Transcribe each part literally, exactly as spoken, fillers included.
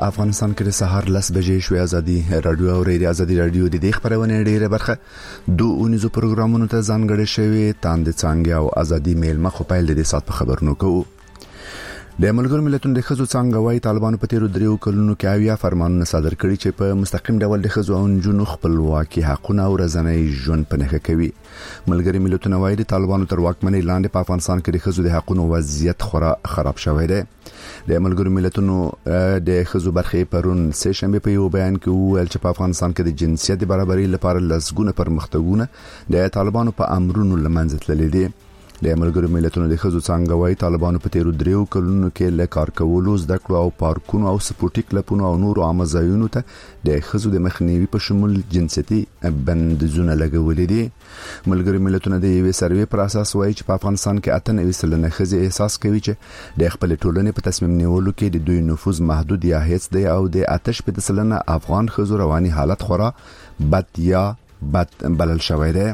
افغانستان کې د سهار لس بجې شوې. ازادي رادیو او ریډیو ازادي رادیو د دې خبرونه ډیره برخه دوه اونیزو پروګرامونو ته ځانګړي شوی تاند څنګه او ازادي میل مخ په پیل د سات په خبرونو کوو. د ملګرو ملتونو د خزو څنګه وايي طالبانو په تیرو دریو کلونو کې اویا فرمانونه صادر کړي چې په مستقیم ډول د خزو او جنو خپلواکي حقونه او رضانې ژوند په نخښه کوي. ملګري ملتونه وايي د طالبانو تر واکمنۍ لاندې په افغانستان کې د خزو د حقونو وضعیت خورا خراب شوی دی. د ملګرو ملتونو د خزو برخې پرون سه شنبه په یو بیان کې ویل چې په افغانستان کې د جنسیت برابرۍ لپاره لسګونه پرمختګونه د طالبانو په امرونو لمنځه تللي دي. د ملګرو ملتونو د خزو څنګه وايي طالبانو په تیرو دریو کلونو کې له کار کولو زده کړو او پارکونو او سپورټي کلبونو او نورو عامه ځایونو ته د خزو د مخنیوي په شمول جنسيتي بندیزونه لګولې دي. ملګرو ملتونو د یوې سروې پر اساس وايي چې په افغانستان کې اته نوي سلنه خزي احساس کوي چې د خپل ټولنې په تصمیم نیولو کې د دوی نفوذ محدود یا هیڅ دی او د آتش په سلنه افغان خزو رواني حالت خورا بد یا بد بلل شوی دی.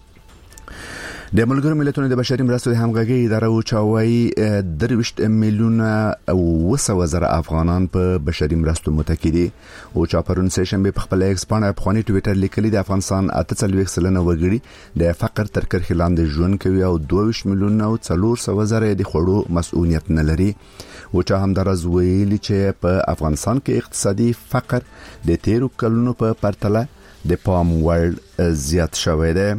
د ملګرو ملتونو د بشري مرستو د همغږي اداره او چاوي درويشت میلیونه او وسو زره افغانان په بشري مرستو متکی دي او چا پرون سه شنبه په خپل ایکس باندې افغاني ټوئیټر لیکلي د افغانستان اته څلوېښت سلنه وګړي د فقر تر کرښې لاندې ژوند کوي او دوه میلیونه او څلور سوه زره د خوړو مسؤلیت نه لري. او چا هم درز ویلي چې په افغانستان کې اقتصادي فقر د تیرو کلونو په پرتله د پام وړ زیات شوی دی.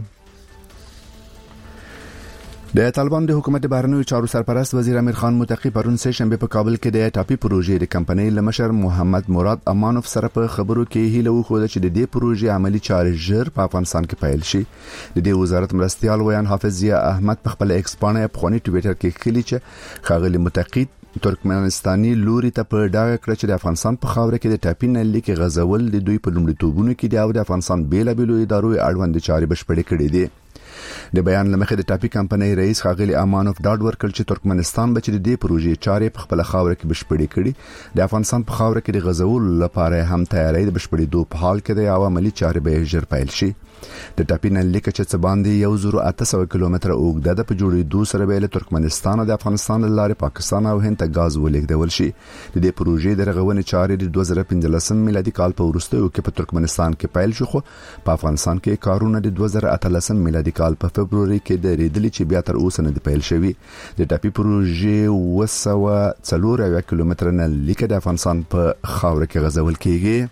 د طالبان د حکومت بهرنیو چارو سرپرست وزیر امیر خان متقی پرون سه شنبه په کابل کې د ټاپي پروژې د کمپنۍ لمشر محمد مراد امانوف سره په خبرو کې هیله وکړه چې د دې پروژې عملی چارې ژر په افغانستان کې پیل شي. د دې وزارت مرستيال ویان حافظ ضیا احمد په خپل ایکس باندې په خونی ټوئیټر کې کلی چې خاغلی متقی ترکمنستاني لوري ته په ډاګه کړ چې د افغانستان په خاوره کې د ټاپي نل کې غزول د دوی په لومړیتوبونو کې دی او د افغانستان بیل بیلو ادارو اړوند چارې بشپړې کړې دي. د بیان لمخې د ټاپي کمپنۍ رئیس خاغلی امانوف ډاډ ورکړ چې ترکمنستان به چې د دې پروژې چارې په خپل خاوره کې بشپړې کړي د افغانستان په خاوره کې د غزول لپاره هم تیاری د بشپړېدو په حال کې دی او عملی چارې به ژر پیل شي. د ټاپي نل لیک چې څه باندې یو زرو اته سوه کیلومتره اوږده د په جوړېدو سره به له ترکمنستان او د افغانستان لارې پاکستان او هند ته غاز ولېږدول شي. د دې پروژې د رغونې چارې د دوه زره پنځلسم میلادي کال په وروستیو کې په ترکمنستان کې پیل شو خو په افغانستان کې کارونه د دوه زره اتلسم میلادي کال په فبروري کې د ریډلې چې بیا تر اوسه نه دی پیل شوی. د ټاپي پروژې وسوه څلور اویا کیلومتره نه لیک د افغانستان په خاوره کې غزول کیږي.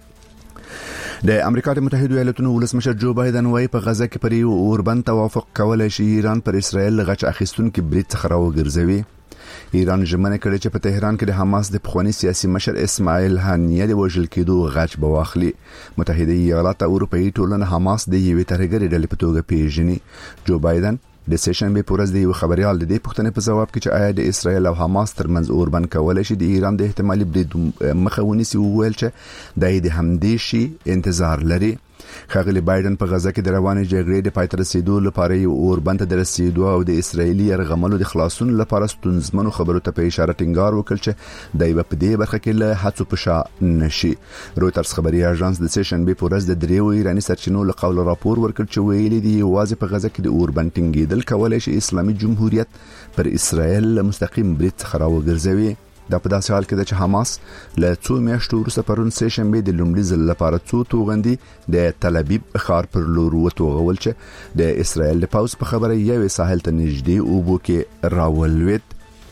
د امریکا د متحده ایالاتونو ولسمشر جو بایدن وايي په غزه کې پر یو اوربند توافق کولای شي ایران پر اسرائیل غچ اخیستونکو برید څخه راوګرځوي. ایران ژمنه کړې چې په تهران کې د حماس د پخوانی سیاسي مشر اسماعیل هانیه د وژل کېدو غچ بواخلي. متحده ایالات او اروپאי ټولنه حماس د یوې ترهګرې ډلې په توګه پیژني. جو بایدن د سیشن به پورز دی خبريال د دې پوښتنې په جواب کې چې آیا د اسرائیل او حماس ترمنځ اوربند کولای شي د ایران د احتمالي برید مخاوني سی وویل چې د همدې شي انتظار لري. خاغلی بایدن په غزه کې د روانې جګړې د پای ته رسیدو لپاره یو اوربند ته رسیدو او د اسرایلی يرغملو د خلاصون لپاره ستونزمنو خبرو ته په اشاره ټینګار وکړ چې دای په دې برخه کې له هڅو په شا نشي. رويټرز خبري اژانس د سیشن به پورز د دریو ایرانی سرچینو له قول راپور ورکړ چې ویلي دی واځي په غزه کې د اوربند ټینګېدل کولای شي اسلامي جمهوریت پر اسرائیل مستقیم برید څخه راوګرځوي. دا په داسې حال کې چې حماس له څو میاشتو وروسته پرون سه شنبه د لومړي ځل لپاره څو توغندي د تل ابیب ښار پر لور وتوغول چې د اسرائیل د پاوز په خبره یوې ساحل ته نږدې او بو کې راولوید.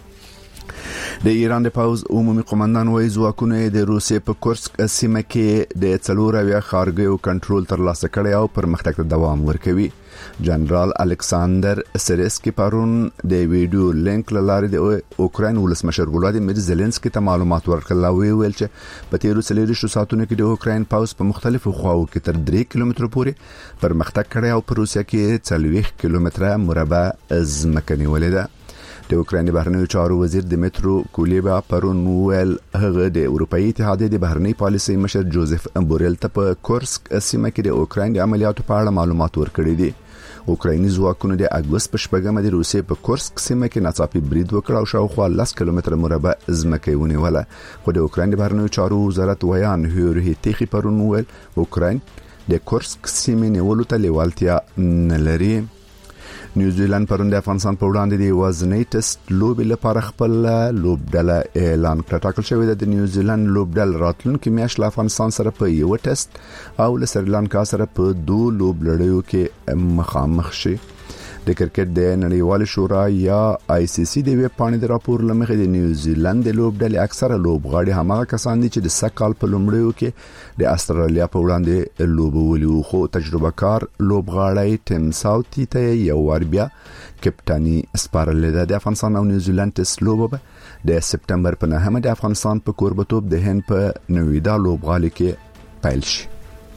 د ایران د پاوز عمومي قومندان وایي ځواکونه د روسیې په کورسک سیمه کې د څلور اویا ښارګیو کنټرول ترلاسه کړی او پرمختګ ته دوام ورکوي. جنرال الکساندر سریسکی پرون د ویډیو لینک لاره د اوکراین ولسمشر ولادیمیر زيلنسکي ته معلومات ورکړل او ویل چې په تیرو څلورو ساعتونو کې د اوکراین پاوز په مختلفو خواو کې تر درې کیلومترو پورې پرمختګ کړی او په روسیا کې څلوېښت کیلومتره مربع ځمکه نیولې ده. د اوکراین بهرنیو چارو وزیر دمیترو کولیبا پرون ویل هغه د اروپאי اتحادیې د بهرنی پالیسي مشر جوزف بوریل ته په کورسک سیمه کې د اوکراین د عملیاتو په اړه معلومات ورکړي دي. اوکرایني ځواکونو د اګوست په شپږمه د روسیې په کورسک سیمه کې ناڅاپي برید وکړ او شاوخوا لس کیلومتره مربع ځمکه ونیوله. خو د اوکراین د بهرنیو چارو وزارت ویان هیورهی تیخي پرون ویل اوکراین د کورسک سیمه نیولو ته لیوالتیا نه لري. نیوزیلند پرون د افغانستان په وړاندې د وزنی ټیسټ لوبې لپاره خپل لوبډله اعلان کړه. ټاکل شوې ده د نیوزیلند لوبډله راتلونکي میاشت له افغانستان سره په یو ټیسټ او له سریلانکا سره په دوه لوبلړیو کې مخامخ شي. د کرکټ د نړیوال شورا یا آی سی سی د ویب پاڼې د راپور لمخې د نیوزیلند د لوبډلې اکثره لوبغاړي هماغه کسان دي چې د سکهال په لومړیو کې د استرالیا په وړاندې لوبولي وو، خو تجربه کار لوبغاړی ټیم ساوثي ته یو ور بیا کپټاني سپارلې ده. د افغانستان او نیوزیلند ټیسټ لوبه د سپتمبر په نهمه د افغانستان په کوربتوب د هند په نویدا لوبغالي کې پیل شي.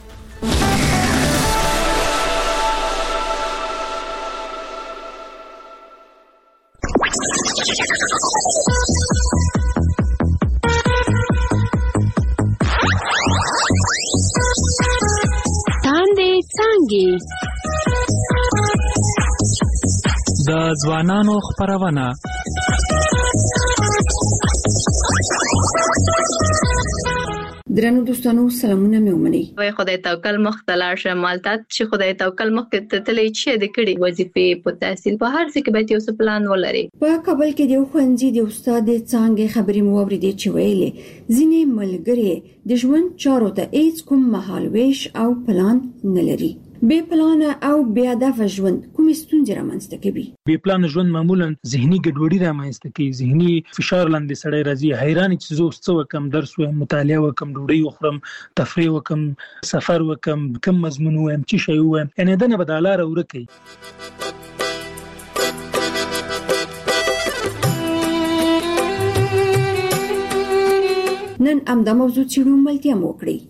د ځوانانو خبرونه درنو دوستانو سلامونه مې ومني. وای خدای توکل مختلار شمالتات چې خدای توکل مخ ته تلې چې د کړي وظیفې په تحصیل په هر څه کې به یو پلان ولري. په کابل کې د خوندې د استاد څنګه خبرې مو اوریدې چې ویلې ځینې ملګری د ژوند چارو ته هیڅ کوم مهالويش او پلان نه لري. بې پلان او بې هدف ژوند کومې ستونزې رامنځته کوي؟ بې پلان ژوند معمولا ذهني ګډوډي رامنځته کوي، ذهني فشار لاندې سړی راځي، حیران چې زه اوس څه وکم، درس وایم، مطالعه وکم، ډوډۍ وخورم، تفریح وکم، سفر وکم، کوم مضمون وایم، څه شی وایم، یعنی دنه بدلاره ورکه. نن امدا موضوع چې ملتیا مو کړی.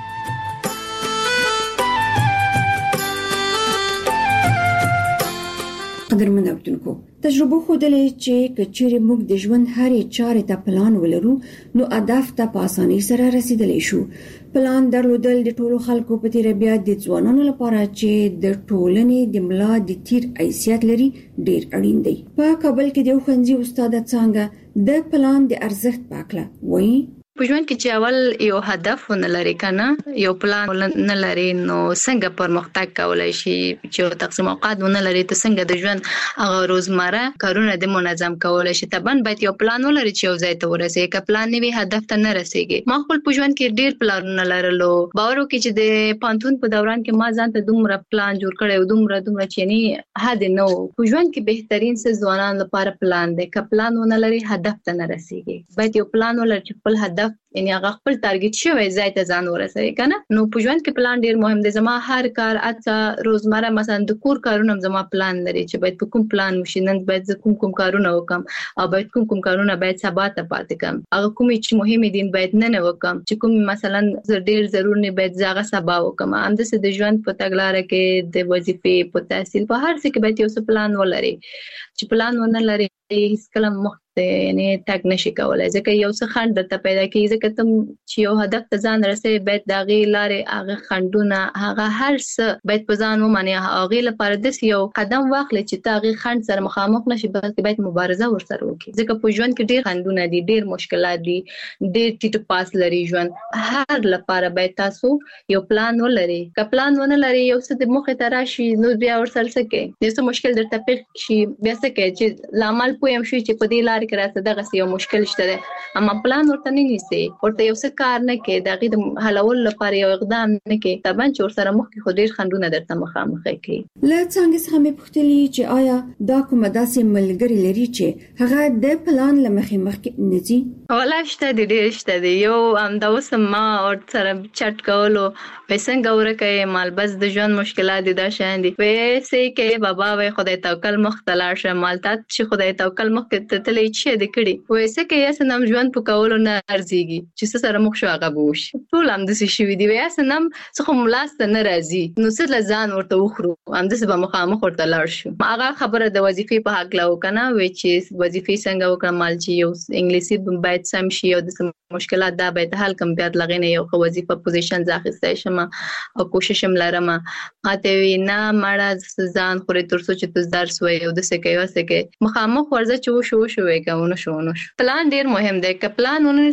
قدرمن اوریدونکو، تجربه ښودلې چې کچېرې موږ د ژوند هرې چارې ته پلان ولرو نو هدف ته په اسانۍ سره رسیدلی شو. پلان درلودل د ټولو خلکو په تیر بیا د ځوانانو لپاره چې د ټولنې د ملا د تیر حیثیت لري ډیر اړین دی. په کابل کې د خوندې استاد څنګه د پلان د ارزښت پاکله وایي. په ژوند کې چې اول یو هدف نه لري کنه، یو پلان نه لري، نو څنګه پرمختګ کولای شي؟ چې تقسیم اوقات نه لري ته څنګه د ژوند هغه روزمره کارونه د منظم کولای شي؟ طبعا باید یو پلان ولري چې یو ځای ته ورسېږي. که پلان نه وي هدف ته نه رسېږي. ما خپل په ژوند کې ډیر پلانونه لرلو. باور وکړئ چې د پانتون په دوران کې ما ځان ته دومره پلان جوړ کړی، دومره دومره چې نه حد نه و. په ژوند کې بهترین څه ځوانان لپاره پلان دی. که پلان ونه لري هدف ته نه رسېږي. باید یو پلان ولري چې خپل هدف یعنی هغه خپل ټارګټ شوی ځای ته ځان ورسوي کنه. نو په ژوند کې پلان ډیر مهم دی. زما هر کار اته روزمره مثلا د کور کارونه زما پلان لري چې باید په کوم پلان وشي، نن باید کوم کوم کارونه وکم او باید کوم کوم کارونه باید سبا ته پاتې کم. هغه کومې چې مهمه دي باید نه نه وکم، چې کوم مثلا ډیر ضروري نه باید ځاګه سبا وکم. همداسې د ژوند په تګلارې کې د وظیفې په تحصیل په هر څه کې باید یو پلان ولري. چې پلان ونه لري هیڅ کله مخ یعنی تک نشي کولای، ځکه یو څه خند ته پیدا کیږي. ځکه تم چې یو هدف ته ځان رسې باید د غي لارې هغه خندونه هغه هر څه باید په ځان ومني. هغه لپاره د یو قدم واخلې چې ته هغه خند سره مخامخ نشي، بلکې باید مبارزه ورسره وکړي. ځکه په ژوند کې ډیر خندونه دي، ډیر مشکلات دي، ډیر ټیټ پاس لري ژوند. هر لپاره باید تاسو یو پلان ولري. که پلان ونه لري یو څه د مخه تراشي نو بیا ورسره څه کوي؟ د څه مشکل درته پیښ شي بیا څه کوي؟ چې لامل پویم شي چې په دې لار کې راځي دغه یو مشکل شته ده، اما پلان ورته نه نیسي، ورته یو څه کار نه کوي، دغه د حلول لپاره یو اقدام نه کوي. طبعا چې ورسره مخ کې خو ډیر خندونه درته مخامخ کوي. له څنګه څخه مې پوښتلې چې آیا دا کومه داسې ملګری لري چې هغه د پلان لمخې مخکې نه ځي؟ ولا شته دي، ډیر شته دي. یو ام دا اوس ما ورسره چټ کولو پیسنګ ورکه مال بس د ژوند مشکلات دي دا شان دي. وېسې کې بابا وای خدای توکل مختلار شه مالتات چې خدای توکل مخ کې تتلې چې د کړي وېسې کې یا سنم ژوند په کولو نه ارزيږي چې سره مخ شو هغه بوش ټول هم د څه شوی دی. یا سنم څه ملاسته نه راځي نو څه لزان ورته وخرو هم د څه به مخامخ ورته لاړ شو. هغه خبره د وظیفې په حق لا وکنه وې چې وظیفې څنګه وکړم مال چې یو انګلیسي باید سم شي او د مشکلات دا باید حل کم بیا لغینه یو وظیفه پوزیشن ځاخستای شم او کوشش هم لرم. اته وینا مړه ځان خوري تر څو چې تاسو درس وایو د څه کوي وسه کې مخامخ ورځ چې شو شو کوي نو شو نو پلان ډیر مهم دی. که پلان ونه شي په ژوند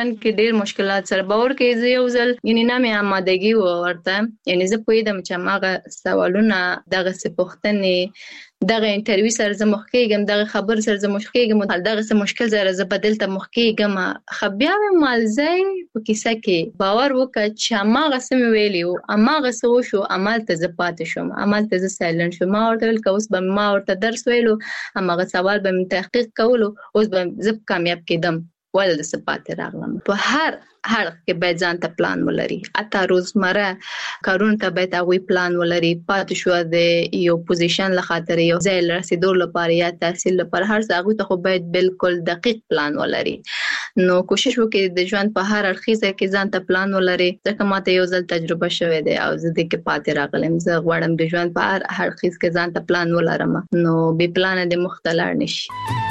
ژوند کې ډېر مشکلات سره باور کې زه یو ځل یعنی نه مې آمادګي ورته یعنی زه پوهیدم چې ماغه سوالونه دغه سپوښتنې دغه انټرویو سره زه مخ کېږم دغه خبر سره زه مخ کېږم دغه څه مشکل سره زه بدل ته مخ کېږم خو بیا مې مالځای په کیسه کې باور وکړ چې ماغه سم ویلی او ماغه څه وشو عمل ته زه پاتې شوم عمل ته زه سایلنت شوم ما ورته ویل که اوس به ما ورته درس ویلو هغه سوال به مې تحقیق کولو اوس به زه کامیاب کېدم ولې داسې پاتې راغلم په هر هر کې باید ځان ته پلان ولري حتی روزمره کارونو ته باید هغوی پلان ولري پاتې شوه د یو پوزیشن له خاطر یو ځای رسېدو لپاره یا تحصیل لپاره هر څه هغوی ته خو باید بالکل دقیق پلان ولري نو کوشش وکړئ د ژوند په هر اړخیزه کې ځان ته پلان ولري ځکه ماته یو ځل تجربه شوې ده او زه دې کې پاتې راغلم زه غواړم د ژوند په هر اړخیز کې ځان ته پلان ولرم نو بې پلانه د مخ ته لاړ نشي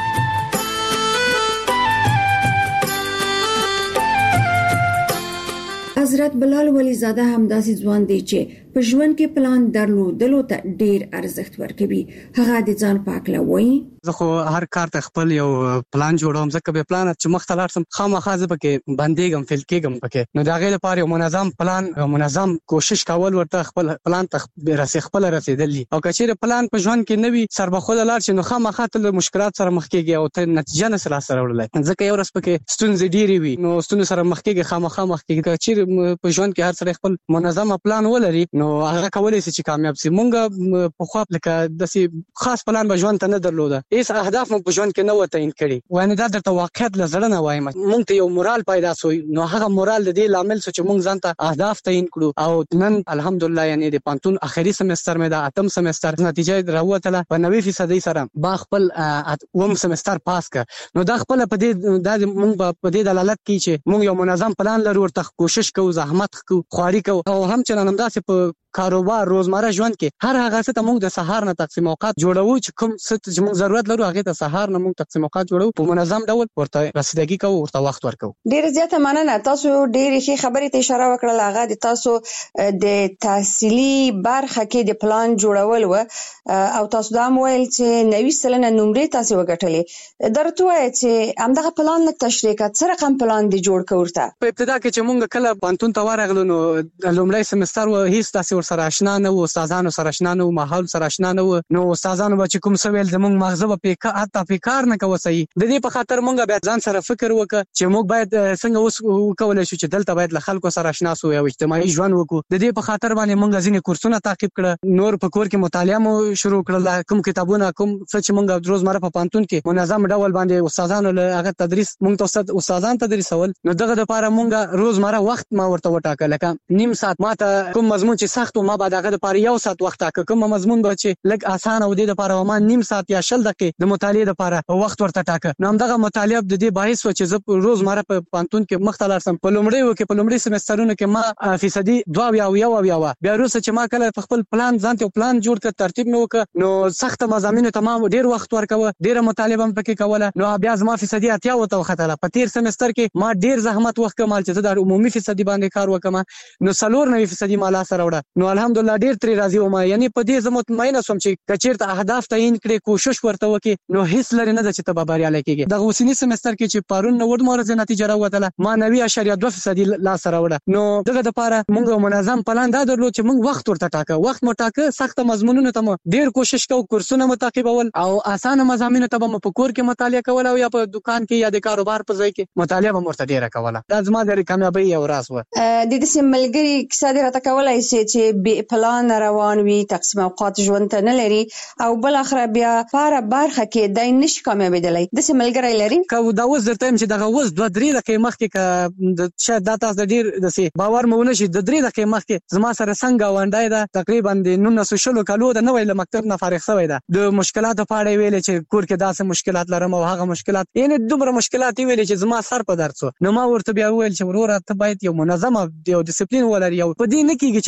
حضرت بلال ولی زاده همداسې ځوان دی چې په ژوند کې پلان درلودلو ته ډیر ارزښت ورکوي هغه د ځان پاکله وایي زه خو هر کار ته خپل یو پلان جوړوم ځکه به پلان چې مخ ته لاړ سم خامخا زه پکې باندېږم فیل کېږم پکې نو د هغې لپاره یو منظم پلان منظم کوشش کول ورته خپل پلان ته رسې خپله رسېدل دي او که چېرې پلان په ژوند کې نه وي سربخوده لاړ شي نو خامخا ته له مشکلات سره مخ کېږي او ته نتیجه نسې لاسته راوړلی ځکه یو ورځ پکې ستونزې ډېرې وي نو ستونزو سره مخ کېږي خامخا مخ کېږي که چېرې په ژوند کې هر سړی خپل منظمه پلان ولري نو هغه کولی شي چې کامیاب شي مونږ پخوا لکه داسې خاص پلان به ژوند ته نه درلوده هېڅ اهداف مونږ په ژوند کې نه وه تعین کړي ویانې دا درته واقعیت له زړه نه وایم مونږ ته یو مورال پیدا سو نو هغه مورال د دې لامل سو چې مونږ ځان ته اهداف تعین کړو او نن الحمدلله یعنې د پانتون اخري سمستر مې د اتم سمستر نتیجه راووتله په نوي فیصدۍ سره با خپل اووم سمستر پاس کړ نو دا خپله په دې دا مونږ په دې دلالت کوي چې مونږ یو منظم پلان لرو ورته کوشش کوو زحمت کوو خواري کوو او هم چنان همداسې په کاروبار روزمره ژوند کې هر هغه څه ته موږ د سهار نه تقسیم اوقات جوړوو چې کوم څه چې موږ ضرورت لرو هغې ته سهار نه موږ تقسیم اوقات جوړوو په منظم ډول ورته رسیدګي کوو ورته وخت ورکوو ډېره زیاته مننه تاسو ډېرې ښې خبرې ته اشاره وکړله هغه د تاسو د تحصیلي برخه کې د پلان جوړول و او تاسو دا هم ویل چې نوي سلنه نمرې تاسې وګټلې دا راته ووایه چې همدغه پلان لږ تشریح کړه څه رقم پلان دې جوړ کړه ورته په ابتدا کې چې موږ کله پوهنتون ته ورغلو نو لومړی سمستر و هېڅ داسې ورسره اشنا نه و استادانو سره اشنا نه و ماحول سره اشنا نه و نو استادانو به چې کوم څه ویل زموږ مغزه به پې حتی پې کار نه کوه صحیح د دې په خاطر موږ بیا ځان سره فکر وکړه چې موږ باید څنګه اوس وکولی شو چې دلته باید له خلکو سره اشنا سو یو اجتماعي ژوند وکړو د دې په خاطر باندې موږ ځینې کورسونه تعقیب کړه نور په کور کې مطالعه مو شروع کړله کوم کتابونه کوم څه چې موږ روزمره په پوهنتون کې منظم ډول باندې استادانو له هغه تدریس موږ ته استادان تدریسول نو دغه دپاره موږ روزمره وخت ما ورته وټاکه لکه نیم ساعت ما ته کوم مضمون چې سخت و ما به د هغه دپاره یو ساعت وخت ټاکه کوم مضمون به چې لږ اسانه و دې دپاره ما نیم ساعت یا شل دقیقې د مطالعې دپاره وخت ورته ټاکه نو همدغه مطالعه د دې باعث وه چې زه روزمره په پوهنتون کې مخ ته لاړ سم په لومړیو کې په لومړي سمسترونو کې ما فیصدي دوه اویا اویا اویا وه بیا وروسته چې ما کله په خپل پلان ځان ته یو پلان جوړ کړ ترتیب مې وکړه نو سخته مضامینو ته ما ډېر وخت ورکوه ډېره مطالعه به مې پکې کوله نو بیا زما فیصدي اتیا ته وختله په تېر سمستر کې ما ډېر زحمت وخت کړم چې زه د عمومي فیصدي باندې کار وکړم نو څلور نوي فیصدي ما لاسته راوړه نو الحمدلله ډېر ترې راضي وم یعنې په دې زه مطمئنه سوم چې که چېرته اهداف تعین کړې کوشش ورته وکړې نو هېڅ لرې نه ده چې ته به بریالی کېږې دغه اوسني سمستر کې چې پرون نوړ ورځې نتیجه راوتله ما نوي اشاریه دوه فیصدي لاسته راوړه نو دغه دپاره موږ یو منظم پلان دا درلود چې موږ وخت ورته ټاکه وخت مو ټاکه سخته مضمونونو ته مو ډېر کوشش کوو کورسونه مو تعقیبول او اسانه مضامینو ته به مو په کور کې مطالعه کوله او یا په دکان کې یا د کاروبار په ځای کې مطالعه به مو ورته ډېره کوله دا زما د کامیابۍ یو راز وه د داسې ملګري کیسه دې راته کولی سې چې بې پلانه روان وي تقسیم اوقات ژوند ته نه لري او بالاخره بیا په هره برخه کې دی نشي کامیابېدلی داسې ملګری لري که دا اوس درته یم چې دغه اوس دوه درې دقیقې مخکې که شاید دا تاسو د ډېر داسې باور مو ونه شي د درې دقیقې مخکې زما سره څنګ ګاونډی ده تقریبا د نولس سوه شلو کالو ده نوی له مکتب نه فارغ شوی ده د مشکلاتو په اړه یې ویلې چې کور کې داسې مشکلات لرم او هغه مشکلات یعنې دومره مشکلات یې ویلې چې زما سر په درد شو نو ما ورته بیا وویل چې وروره ته باید یو منظمه یو ډسپلین ولري او په دې نه کېږي چې ته د خپلې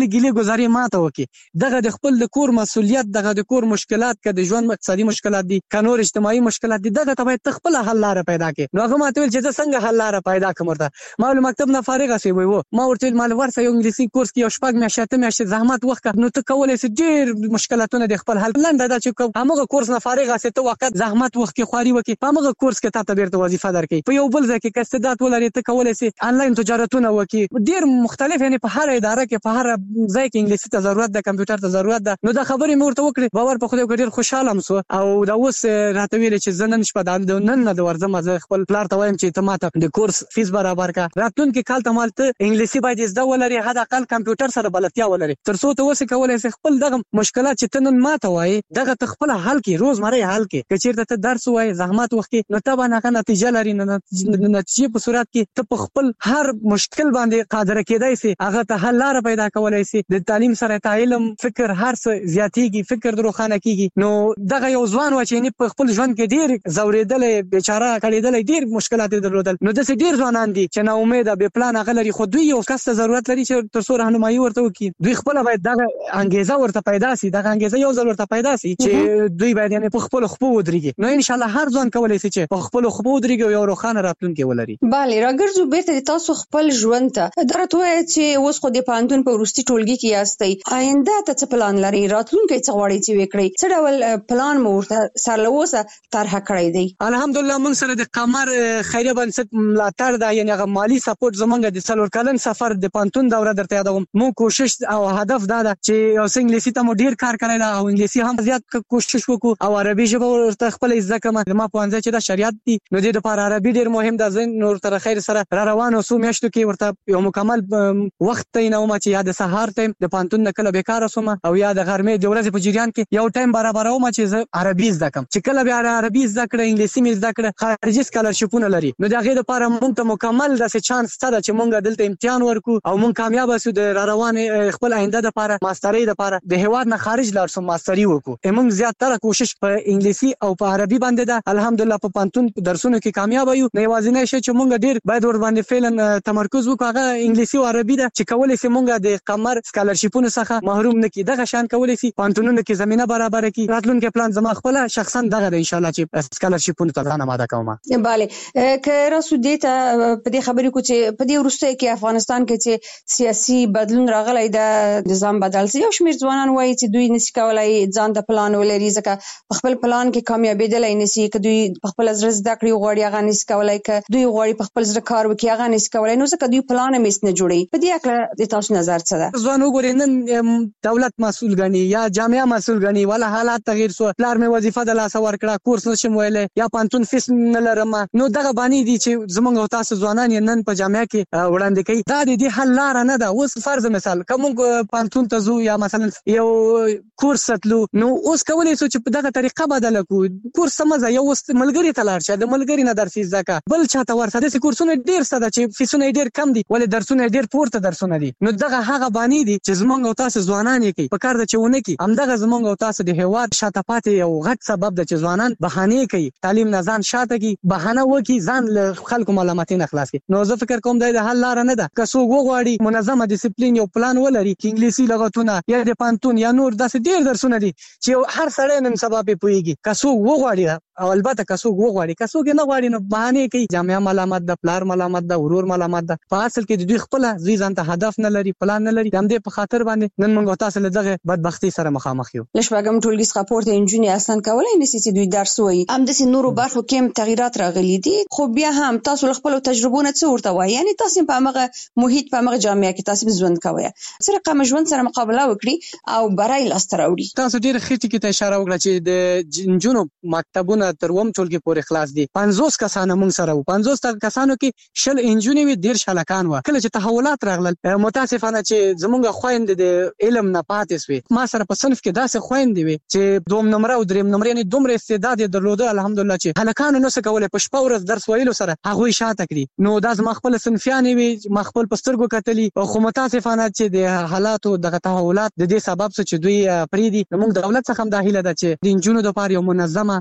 خپل ګیلې گزارې ماته وکړي دغه د خپل د کور مسولیت دغه د کور مشکلات که د ژوند اقتصادي مشکلات دي که نور اجتماعي مشکلات دي دغه ته باید ته خپل حل لاره پیدا کړې. نو هغه ماته ویل چې زه څنګه حل لاره پیدا کړم ورته. ما له مکتب نه فارغه شوی و ما ورته ویل مال ورسه یو انګلیسي کورس کې یو شپږ میاشتې اته میاشتې زحمت وکړه نو ته کولی شې ډېر مشکلاتونه د خپل حل لنډه ده چې همغه کورس نه فارغه شې ته وخت زحمت وکړې خواري وکړې په همغه کورس کې تا ته بیرته وظیفه درکړي. په یو بل ځای کې که استعداد ولرې ته کولی شې انلاین تجارتونه وکړي ډېر مختلف یعنې په هر اداره کې په هر ځای کې انګلیسي ته ضرورت ده کمپیوټر ته ضرورت ده. نو دا خبرې مې ورته وکړې باور په خدای وکړ ډېر خوشحاله م سو او دا اوس راته ویل چې زه نن شپه د نن نه د ورځم زه خپل پلار ته وایم چې ته ماته د کورس فیس برابر کړه راتلونکي کال ته مال ته انګلیسي باید زده ولرې حد اقل کمپیوټر سره بلدتیا ولرې تر څو ته اوس کولی شې خپل دغه مشکلات چې ته نن ماته وایې دغه ته خپله حل کړې روزمره یې حل کړې. که چېرته ته درس ووایې زحمت وکړې نو ته به هغه نتیجه لري. نو نتیجې په صورت کې ته په خپل هر مشکل باندې قادره کېدای شې هغه ته حل لاره پیدا کولی شې. د تعلیم سره ته علم فکر هر څه زیاتېږي فکر د روښانه کېږي. نو دغه یو ځوان و چې په خپل ژوند کې ډېر ځورېدلی بیچاره کړېدلی ډېر مشکلات یې درلودل. نو داسې ډېر ځوانان دي چې ناامیده بې پلان هغه لري خو دوی یو کس ته ضرورت لري چې تر څو رهنمایي ورته وکړي. دوی خپله باید دغه انګېزه ورته پیدا شي دغه انګېزه یو ځل ورته پیدا شي چې دوی باید یعنې په خپلو خپو ودرېږي. نو انشاءالله هر ځوان کولی شي چې په خپلو خپو ودرېږي او یو روښانه راتلونکی ولري. بله راګرځو بیرته د تاسو خپل ژوند ته دا راته ووایه چې اوس خو د پوهنتون په وروستي ټولګي کې یاستئ آینده ته څه پلان لرئ راتلونکی څه غواړئ چې وکړئ څه ډول پلان مو ورته سر له اوسه طرحه کړی دی؟ الحمدلله موږ سره د قمر خیریه بنسټ ملاتړ ده یعنې هغه مالي سپورټ زموږ د څلور کلن سفر د پوهنتون دوره درته یادوم. موږ کوشش او هدف دا ده چې یو څه انګلیسي ته مو ډېر کار کړی ده او انګلیسي هم زیات کوشش وکړو او عربي ژبه ورته خپله زده کړم. زما پوهنځی چې دا شریعت دي نو دې دپاره عربي ډېر مهم ده. زه نور تر خیر سره را روانو څو میاشتو کې ورته یو مکمل وخت تعینوم چې یا د سهار ټایم د پوهنتون نه کله بېکاره شوم او یا د غرمې د ورځې په جریان کې یو ټایم برابروم چې زه عربي زده کړم چې کله بیا عربي زده کړه انګلیسي مې زده کړه خارجي سکالرشیپونه لري. نو د هغې دپاره موږ ته مکمل داسې چانس شته ده چې موږ دلته امتحان ورکړو او موږ کامیابه شو د را روانې خپل آینده دپاره ماسترۍ دپاره د هېواد نه خارج لاړ شو ماستري وکړو. موږ زیاتره کوشش په انګلیسي او په عربي باندې ده. الحمدلله په پوهنتون په درسونو کې کامیابه یو. نو یوازینی شی چې موږ ډېر باید ور باندې فعلا تمرکز وکړو هغه انګلیسي او عربي ده چې کولی شي موږ د قمر سکالرشیپونو څخه محروم نه کړي. دغه شیان کولی شي پوهنتونونو کې زمینه برابره کړي. راتلونکی پلان زما خپله شخصا دغه ده انشاءالله چې سکالرشیپونو ته ځان آماده کوم. بله که راسو دې ته په دې خبرې کو چې په دې وروستیو کې افغانستان کې چې سیاسي بدلون راغلی د نظام بدل شي یو شمېر ځوانان وایي چې دوی نشي کولی ځان ته پلان ولري ځکه په خپل پلان کې کامیابېدلی نشي. که دوی په خپله زړه زده کړې وغواړي هغه نشي کولی که دوی غواړي په خپل زړه کار وکړي هغه نشي کولی نو ځکه دوی پلان هم هېڅ نه جوړوي. په دې هکله د تاسو نظر څه ده؟ ځوان وګورئ نن دولت مسؤل ګڼي یا جامعه مسؤل ګڼي ولا حالات تغییر شو پلار مې وظیفه د لاسه ورکړه کورس نشم ویلی یا پوهنتون فیس نه لرم. نو دغه بانې دي چې زموږ او تاسو ځوانان یې نن په جامعه کې وړاندې کوي. دا د دې حل لاره نه ده. اوس فرض مثال که موږ پوهنتون ته ځو یا مثلا یو کورس تلو نو اوس کولی شو چې په دغه طریقه بدله کړو. کورس ته مه ځه یو اوس ملګري ته لاړ شه د ملګري نه درس زده کړه بل چا ته ورشه. داسې کورسونه ډېر شته ده چې فیسونه یې ډېر کم دي ولې درسونه یې ډېر پورته درسونه دي. نو دغه هغه بانې دي چې زموږ او تاسو ځوانان یې کوي په کار ده چې ونه کړي. همدغه زموږ او تاسو د هېواد شاته پاتې یو غټ سبب ده چې ځوانان بهانې کوي تعلیم نه ځان شاته کړي بهانه وکړي ځان له خلکو ملامتۍ نه خلاص کړي. نو زه فکر کوم دا د حل لاره نه ده. که څوک وغواړي منظمه ډیسپلین یو پلان ولري چې انګلیسي لغتونه یا د پوهنتون یا نور داسې ډېر درسونه دي چې هر سړی نن سبا پرې پوهېږي. که څوک وغواړي او البته که څوک وغواړي که څوک یې نه غواړي نو بهانې کوي جامعه ملامت ده پلار ملامت ده ورور ملامت ده. په اصل کې د دوی خپله دوی ځان ته هدف نه لري پلان نه لري. د همدې په خاطر باندې نن موږ او تاسو له دغه بدبختۍ سره مخامخ یو. له شپږم ټولګي څخه پورته نجونې اصلا کولی نشي چې دوی درس ووایي. همداسې نورو برخو کې هم تغیرات راغلي دي خو بیا هم تاسو له خپلو تجربو نه څه ورته وایي یعنې تاسو په همغه محیط په همغه جامعه کې تاسو ژوند کوئ څه رقم ژوند سره مقابله وکړي او بری لاسته راوړي. تاسو ډېره ښه ټکي ته اشاره وکړه چې د نجونو مکتبونه تر اووم ټولګي پورې خلاص دي. پنځوس کسانه موږ سره وو. پنځوس کسانو کې شل انجونې وې دېرش هلکان وه. کله چې تحولات راغلل متاسفانه چې زموږ خویندې د علم نه پاتې سوې. ما سره په صنف کې داسې خویندې وې چې دوم نمره او درېیم نمرې یعنې دومره استعداد یې درلوده الحمدلله چې هلکانو نسه کولی په شپه ورځ درس ویلو سره هغوی شاته کړي. نو دا زما خپله صنفیانې وې ما خپل په سترګو کتلي خو متاسفانه چې د حالاتو دغه تحولات د دې سبب څه چې دوی پرېږدي. نو موږ دولت څخه هم دا هیله ده چې د نجونو دپاره یو منظمه ډیسپلین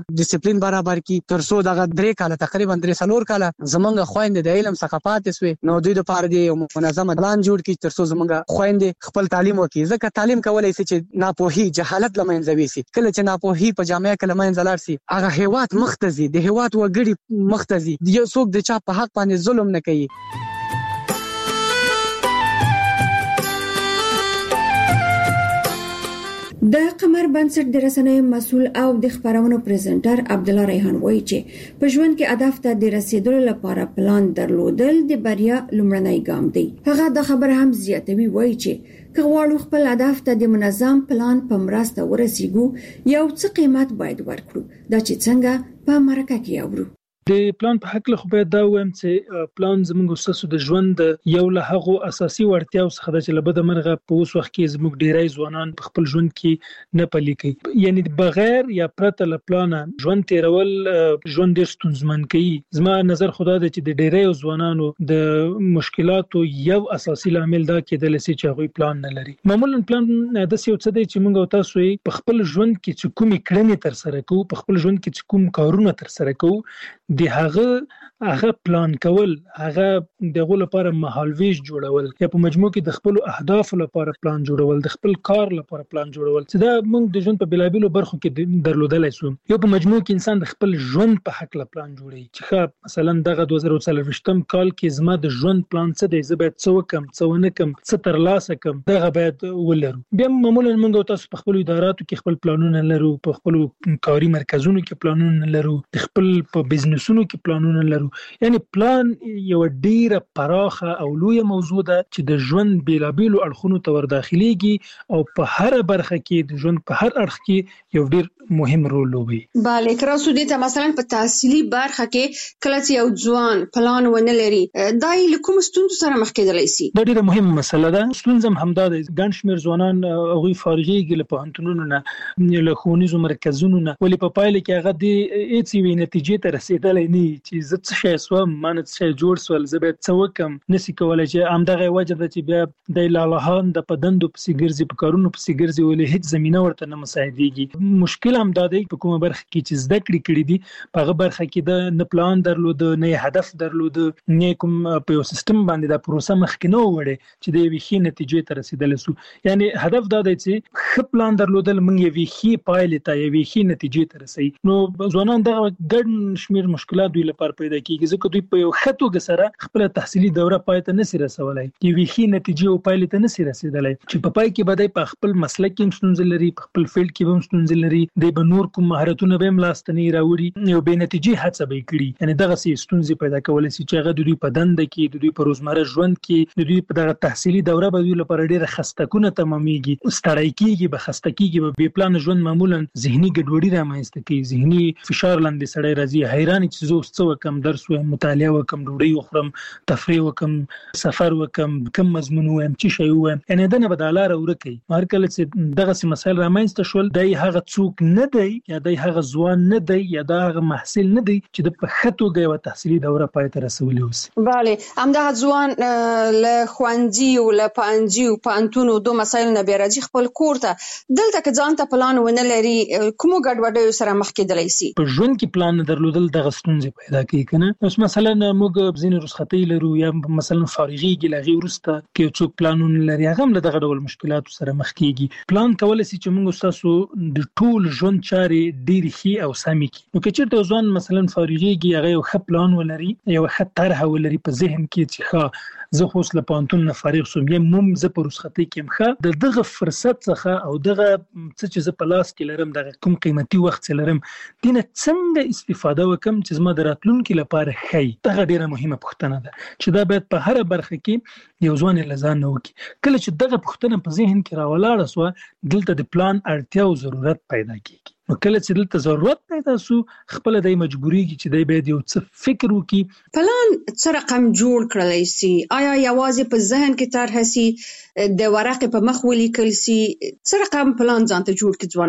تمرین برابر کی تر څو دغه درې کاله تقریبا درې څلور کاله زمونږ خويندې د علم څخه پاتې سوې نو دوی لپاره دی یو منظم پلان جوړ کړي تر څو زمونږ خويندې خپل تعلیم وکړي ځکه تعلیم کولای شي چې ناپوهي جهالت لمنځه ويسي کله چې ناپوهي په جامعه کې لمنځه لاړ شي هغه هیواد مختزي د هیواد وګړي مختزي یو څوک د چا په حق باندې ظلم نه کوي. د قمر بنسټ د رسنیو مسؤل او د خبرونو پریزنټر عبد الله ریحان وایي چې په ژوند کې هدف ته د رسیدلو لپاره پلان درلودل د بریا لومړنی ګام دی. هغه د خبر هم زیاتوي وایي چې که غواړو خپل هدف ته د منظم پلان په مرسته ورسیږو یو څه قیمت باید ورکړو دا چې څنګه په مرکه کې اورو. د پلان په حق له خو باید دا وایم چې پلان زموږ وساسو د ژوند یو له هغه اساسي وړتیاو څخه د چلبه د مرغه په اوس وخت کې زموږ ډیری ځوانان په خپل ژوند کې نه پلي کوي یعنی بغیر یا پرته له پلان ژوند تیرول ژوند ډیر ستونزمن کوي. زما نظر خدا د چې د ډیری ځوانانو د مشکلاتو یو اساسي عامل دا کېدل چې هغه پلان نه لري. معمولا پلان د څه څه دی چې موږ تاسو په خپل ژوند کې چې کومې کړنې تر سره کوو په خپل ژوند کې چې کوم کارونه تر سره کوو د هغه هغه پلان کول هغه دغه لپاره مهالويش جوړول یا په مجموع کې د خپل اهداف لپاره پلان جوړول د خپل کار لپاره پلان جوړول چې دا موږ د ژوند په بلابلو برخو کې درلودلای شو. یو په مجموع کې انسان د خپل ژوند په حق له پلان جوړي چې مثلا دغه دوه زره څلورويشتم کال کې زما د ژوند پلان څه دی زه باید څه وکم څه ونه کم څه ترلاسه کم دغه باید ولرو. بیا معمولا موږ تاسو په خپل اداراتو کې خپل پلانونه لرو په خپل کاري مرکزونو کې پلانونه لرو د خپل په بزنسونو کې پلانونه لرو. یعنی پلان یو ډیره پراخه او لوی موضوع ده چې د ژوند بیلابیلو اړخونو ته ور داخليږي او په هر برخه کې د ژوند په هر اړخ کې یو ډیر مهم رول لوبي. bale کراسو دي ته مثلا په تحصیلي برخه کې کله چې یو ځوان پلان ونه لري دای لکوم ستونزو سره مخ کېدلی شي. دا ډیره مهمه مسله ده. ستونزم همدا ده ګڼ شمېر ځوانان هغه فارغيږي له پوهنتونونو نه له ښوونیزو مرکزونو نه ولې په پایله کې هغه د هیڅ وی نتیجې ته رسیدلی نه چې زه څه شي سوم مانه څه جوړ سول زه به څه وکم نسی کولای چې همدغه وجه ده چې بیا د لالهان د پدندو په سیګرزي په کارونو په سیګرزي ولې هیڅ زمينه ورته نه مساعدېږي. مشکل هم دا دی په کومه برخه کې چې زده کړې کړې دي په هغه برخه کې د نه پلان درلود نه هدف درلود نه کوم په یو سیستم باندې د پروسه مخکې نه وړي چې د یوې ښې نتیجې ته رسیدل سو. یعنی هدف دا دی چې ښه پلان درلودل موږ یوې ښې پایلې ته یوې ښې نتیجې ته رسي. نو ځوانان دغه ګډ شمیر مشکلات دوی لپاره پیدا کیږي ځکه دوی په یو خطوګه سره خپل تحصیلي دوره پای ته نسی رسولای یوې ښې نتیجې او پایلې ته نسی رسیدلای چې په پای کې بدای په خپل مسلک کې ستونزې لري په خپل فیلډ کې هم ستونزې لري د بنور کوم مهارتونه به ملاستنی راوړي یو به نتیجې هڅه به کړي. یعنی دغه سي ستونزې پیدا کولای شي چې هغه د دوی په دنده کې د دوی په روزمره ژوند کې د دوی په دغه تحصیلي دوره به دوی لپاره ډیره خسته‌کونه تمامېږي ستړی کیږي به خسته کیږي به پلان ژوند معمولا ذهني ګډوډي رامنځته کوي ذهني فشار لاندې سړی راځي حیران چې زه څه وکم درس وایم مطالعه وکم ډوډۍ وخورم تفریح وکم سفر وکم کوم مضمون وایم چې شی وایم یعنی دنه بدالاره ورکی هر کله چې دغه سي مسایل رامنځته شول دای هغه څوک نه دی یا دای هغه ځوان نه دی یا دا هغه محصل نه دی چې د په خطو غو تحصیلي دوره پای ته رسولي اوس. bale همدا ځوان له خوانجي او له پانجي او پانتونو دوه مسایل نه بیرځي خپل کور ته دلته که ځان ته پلان ونه لري کوم ګډوډي سره مخ کېدلی شي. په ژوند کې پلان درلودل دغه ستونزې پیدا کوي کنه. اوس مثلا موږ ځین رخصتي لرو یا مثلا فارغيږي لغي ورسته کې څوک پلانونه لري هغه هم دغه ډول مشکلاتو سره مخ کیږي. پلان کول سي چې موږ تاسو د ټول ژوند چارې ډیر ښه او سمې کی نو که چیرته ځوان مثلا فارغيږي هغه یو ښه پلان ولري یو ښه طرح ولري په ذهن کې چې ښه زه خو سل پانتون نه فارغ سوم یم مم زه په رخصتي کې مخه د دغه فرصت څخه او دغه څه چې زه په لاس کې لرم دغه کوم قیمتي وخت لرم دینه څنګه استفاده وکم چې زما د راتلونکو لپاره ښه دغه ډیره مهمه پوښتنه ده چې دا باید په هر برخه کې یو ځوان لزان نه وکي. کله چې دغه پوښتنه په ذهن کې راولاړه سو دلته د پلان اړتیا او ضرورت پیدا کیږي. نو کله چې دلته ضرورت پیدا سو خپل د مجبوریږي چې دای باید یو څه فکر وکي. پلان څه رقم جوړ کړلی سي آیا یوازې په ذهن کې طرح سي د ورقې په مخ ولیکل سي څه رقم پلان ځان ته جوړ کړي ځوانان؟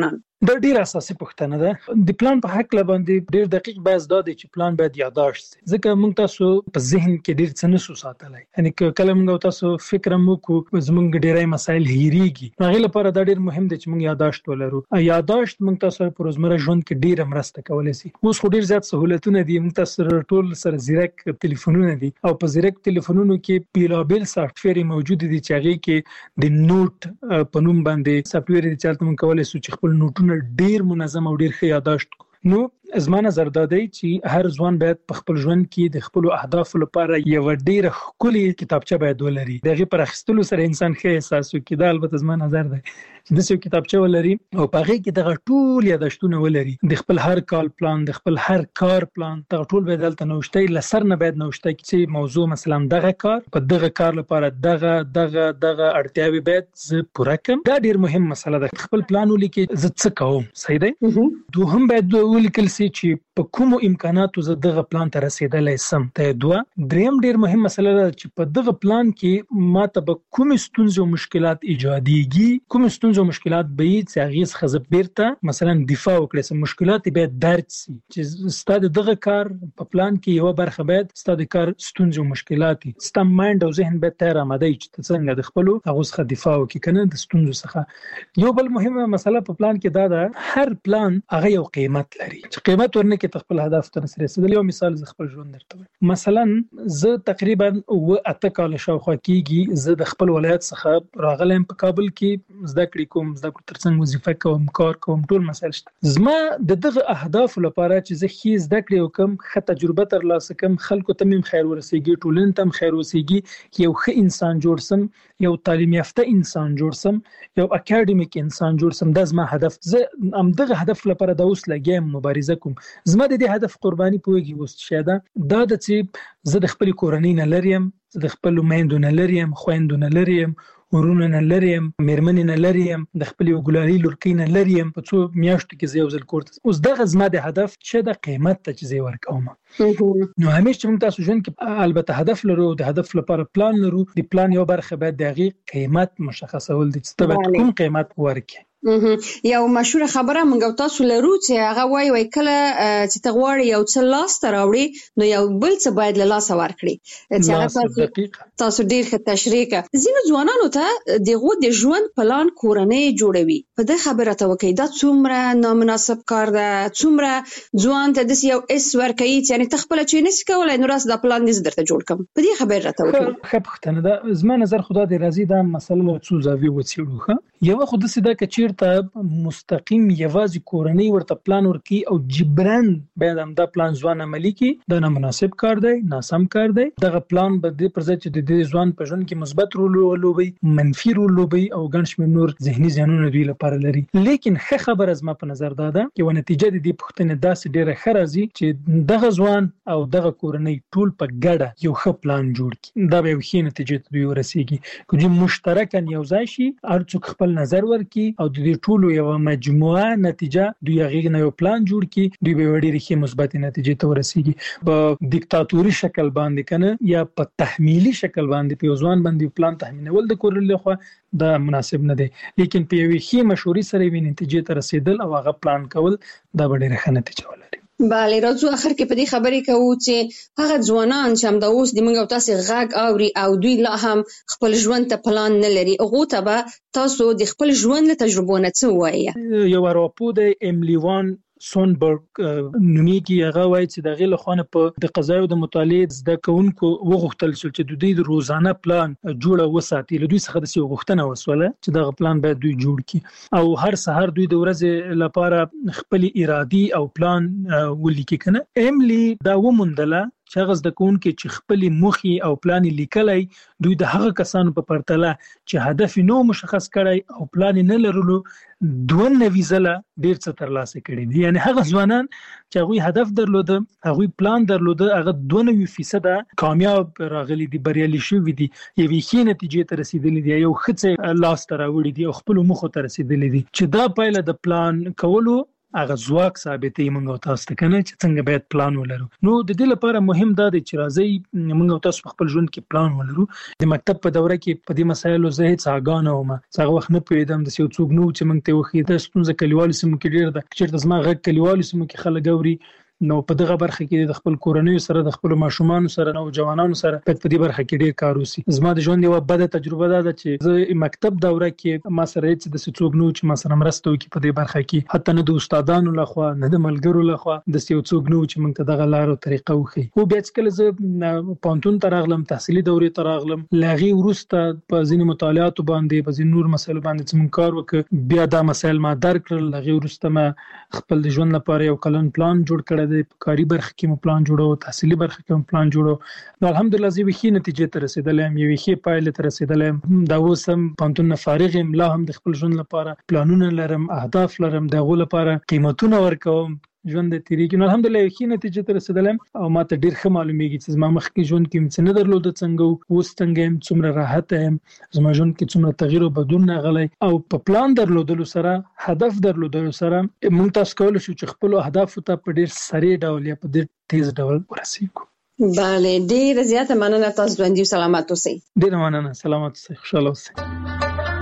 دا ډیر اساسي پوښتنه ده. د پلان په حق لا باندې ډیر دقیق بحث دا دی چې پلان باید یاداشت شي، ځکه موږ تاسو په ذهن کې ډیر څه نسو ساتلای. یعنی کله موږ تاسو فکر مو کو زموږ ډیرای مسایل هېریږي، هغه لپاره دا ډیر مهم دی چې موږ یاداشت ولرو. یاداشت موږ تاسو په روزمره ژوند کې ډیر مرسته کولای شي. اوس خو ډیر زیات سہولتونه دي، موږ تاسو ټول سره زیرک ټلیفونونه دي او په زیرک ټلیفونونو کې بیلابل سافټویر موجود دي چې هغه کې د نوٹ په نوم باندې سافټویر دي چې تاسو کولای شئ چې خپل نوټونه ډیر منظم او ډیر ښه یاداشت کړئ. نو زما نظر دا دی چې هر ځوان باید په خپل ژوند کې د خپل اهداف لپاره یو ډیر ښکلي کتابچه باید ولري. دغه پر اخیستلو سره انسان ښه احساس کوي. دا البته زما نظر دی چې د څو کتابچه ولري او په هغه کې دغه ټول یاداشتونه ولري، د خپل هر کال پلان، د خپل هر کار پلان، دغه ټول باید دلته نوشته لسر نه باید نوشته چې موضوع مثلا دغه کار په دغه کار لپاره دغه دغه دغه اړتیاوي باید زه پوره کړم. دا ډیر مهم مسله ده. خپل پلان ولیکي زه څه کوم، صحیح دی. دوهم باید ولیکل سي چې په کومو امکاناتو زه دغه پلان ته رسیدلای سم. ته دوه دریم ډیر مهم مسله ده چې په دغه پلان کې ماته به کوم ستونزې او مشکلات ایجاديږي، کوم ستونزې او مشکلات به یې چې هغه څخه زه بیرته مثلا دفاع وکړم. سم مشکلات به درج سي چې ستاسو دغه کار په پلان کې یو برخه باید ستاسو کار ستونزې او مشکلات ستاسو مایند او ذهن به تیار آماده وي چې څنګه د خپل هغه څخه دفاع وکړي کنه د ستونزو څخه. یو بل مهمه مسله په پلان کې دا ده، هر پلان هغه یو قیمت لري چې قیمت ورنه کې خپل هدف ته رسیدل. یو مثال ز خپل ژوند درته وایم. مثلا زه تقریبا و اته کال شاوخوا کېږي زه د خپل ولایت څخه راغلم په کابل کې زده کړې کوم، زده کړې ترڅنګ وظیفه کوم، کار کوم، ټول مسایل شته. زما د دغه اهداف لپاره چې زه خې زده کړې وکم، ښه تجربه ترلاسه کم، خلکو ته مم خیر ورسیږي، ټولنې ته خیر ورسیږي، یو ښه انسان جوړ سم، یو تعلیم یافته انسان جوړ سم، یو اکیډمیک انسان جوړ سم. دا زما هدف. زه ام دغه هدف لپاره د اوس لګیم مبارزه کوم. زما د دې هدف قرباني پوهیږي اوس شاده دا د چې زه د خپل کورنۍ نه لرم، زه د خپل میندو نه لرم، خويندو نه لرم، ورونه نه لرم، میرمنې نه لرم، د خپل ګلالي لورکې نه لرم. په څو میاشتو کې زه یو ځل کوړت. اوس دغه زما د هدف چې د قیمت ته چې زه ورکوم. نو همیشه موږ تاسو ژوند کې البته هدف لرو، د هدف لپاره پلان لرو. د پلان یو برخه باید دغه قیمت مشخصول دي چې تبع کوم قیمت ورکړي. یو مشهور خبره مونږ تاسو لرو چې هغه وای وای کله چې تغواړي یو څه لاس ته راوړي نو یو بل څه باید له لاس ورکړي. چې هغه تاسو ډیر ښه تشریح کړه. ځینو ځوانانو ته دغه د ژوند پلان کورنۍ جوړوي. په دې خبره ته وکي دا څومره نامناسب کار ده، څومره ځوان ته د یو اس ورکوي چې نه تخپل چې نس کولای نو راس د پلان دې درته جوړ کم. په دې خبره راته وکي. خه پښتنه ده زما نظر خدا دې راضي ده. مسله له څو زاویې وڅېړو. یو خو د سیده کچیر ته مستقیم یوازې کورنۍ ورته پلان ورکی او جبران باید هم دا پلان ځوان عملی کی. دا نه مناسب کار دی، ناسم کار دی. دغه پلان به د پرځ چې د دې ځوان په ژوند کې مثبت رول ولوبي، منفي رول ولوبي او ګڼ شمېر نور ذهني زیانونه دوی لپاره لري. لیکن ښه خبره زما په نظر دا ده چې ونتیجه د دې پوښتنې داسې ډیره ښه راځي چې دغه ځوان او دغه کورنۍ ټول په ګډه یو ښه پلان جوړ کړي. دا به یو ښه نتیجه ته دوی ورسیږي. کوم مشترکاً یو ځای شي، هر څوک خپل نظر ورکړي او د دې ټولو یو مجموعه نتیجه دوی هغه نه یو پلان جوړ کی، دوی به ډېری ښه مثبت نتیجې ته ورسیږي. په دیکتاتوري شکل باندې کنه یا په تحمیلي شکل باندې په ځوان باندې پلان تحمیلول د کورل خو دا مناسب نه دی. لیکن په یوې ښه مشورې سره وی نتیجې ته رسیدل او هغه پلان کول دا ډېره ښه نتیجه ولري. بله راځو اخر کې په دې خبرې کوو چې هغه ځوانان چې هم د اوس د موږ او تاسو غږ اوري او دوی لا هم خپل ژوند ته پلان نه لري، هغه ته به تاسو د خپل ژوند له تجربو نه څه وایي؟ یو راپور د ایملی وان سونبرګ نومیږي. هغه وایي چې د غیله خانه په د قضایو د مطالعه زده کوونکو وغوښتل شو چې د دوی د روزانه پلان جوړه وساتي. له دوی څخه د سی وغوښتنه وسوله چې دغه پلان باید دوی جوړ کړي او هر سحر دوی د ورځې لپاره خپل ارادي او پلان ولیکي کنه. ایملی دا ومندله چې هغه د کون کې چې خپل مخي او پلان لیکلای دوی د هغه کسانو په پرتله چې هدف نو مشخص کړي او پلان نه لرلو دوه نویزله ډیر څه ترلاسه کړي دي. یعنی هغه ځوانان چې هغه هدف درلوده، هغه پلان درلوده، هغه دوه نوي فیصد کامیاب راغلي دي، بریالي شوي دي، یوې ښې نتیجې ته رسیدلي دي، یو ښه لاس ته راوړي دي او خپل مخ ته رسیدلي دي. چې دا پایله د پلان کولو هغه ځواک ثابتې موږ تاسو ته کنه چې څنګه باید پلان ولرو. نو د دې لپاره مهم دا دی چې راځي موږ تاسو په خپل ژوند کې پلان ولرو. د مکتب په دوره کې په دې مسایلو زه هیڅ اګانه وم، څنګه وخت نه پېدم د یو څوک نو چې موږ ته وخی د ستونزې کلیوالو سیمو کې ډیر د چې زما غږ کلیوالو سیمو کې خلک اوري. نو په دغه برخه کې د خپل کورنۍ سره د خپل ماشومان سره او جوانانو سره په دې برخه کې ډیر کار وسی. زما د ژوند یو بده تجربه ده چې زه مکتب دوره کې ما سره هیڅ د څوک نو چې ما سره مرسته وکړي په دې برخه کې، حتی نه د استادانو لخوا نه د ملګرو لخوا د یو څوک نو چې موږ ته دغه لار او طریقه وخی. خو بیا چې کله زه پانتون ته راغلم، تحصیلي دورې ته راغلم، لاغي ورسته په ځینې مطالعات باندې په ځینې نور مسایلو باندې څوم کار وکړ. بیا دا مسایل ما درک کړل. لاغي ورسته ما خپل د ژوند لپاره یو کلن پلان جوړ کړی دی. په کاري برخه کې مو پلان جوړو، تحصیلي برخه کې مو پلان جوړو. نو الحمدلله زه ویخي نتیجې ته رسیدلم، یو ویخي پایله ته رسیدلم. دا اوسم پانتون نه فارغ یم، لا هم د خپل ژوند لپاره پلانونه لرم، اهداف لرم، دغه لپاره قیمتونه ورکوم. ژوند د تیریږي. نو الحمدلله یو نتیجه ته رسیدلم او ماته ډیر ښه معلومیږي چې زما مخکې ژوند کې څه نه درلود، څنګه اوس څنګه يم، څومره راحت یم، زما ژوند کې څومره تغییر او بدلون راغلی. او په پلان درلودلو سره، هدف درلودلو سره موږ تاسو کولای شو چې خپل اهداف ته په ډیر سریع ډول یا په ډیر تیز ډول ورسیږو. بله، ډیر زیاته مننه. تاسو ژوندۍ او سلامت اوسئ. ډیر مننه. سلامت اوسئ، خوشاله اوسئ.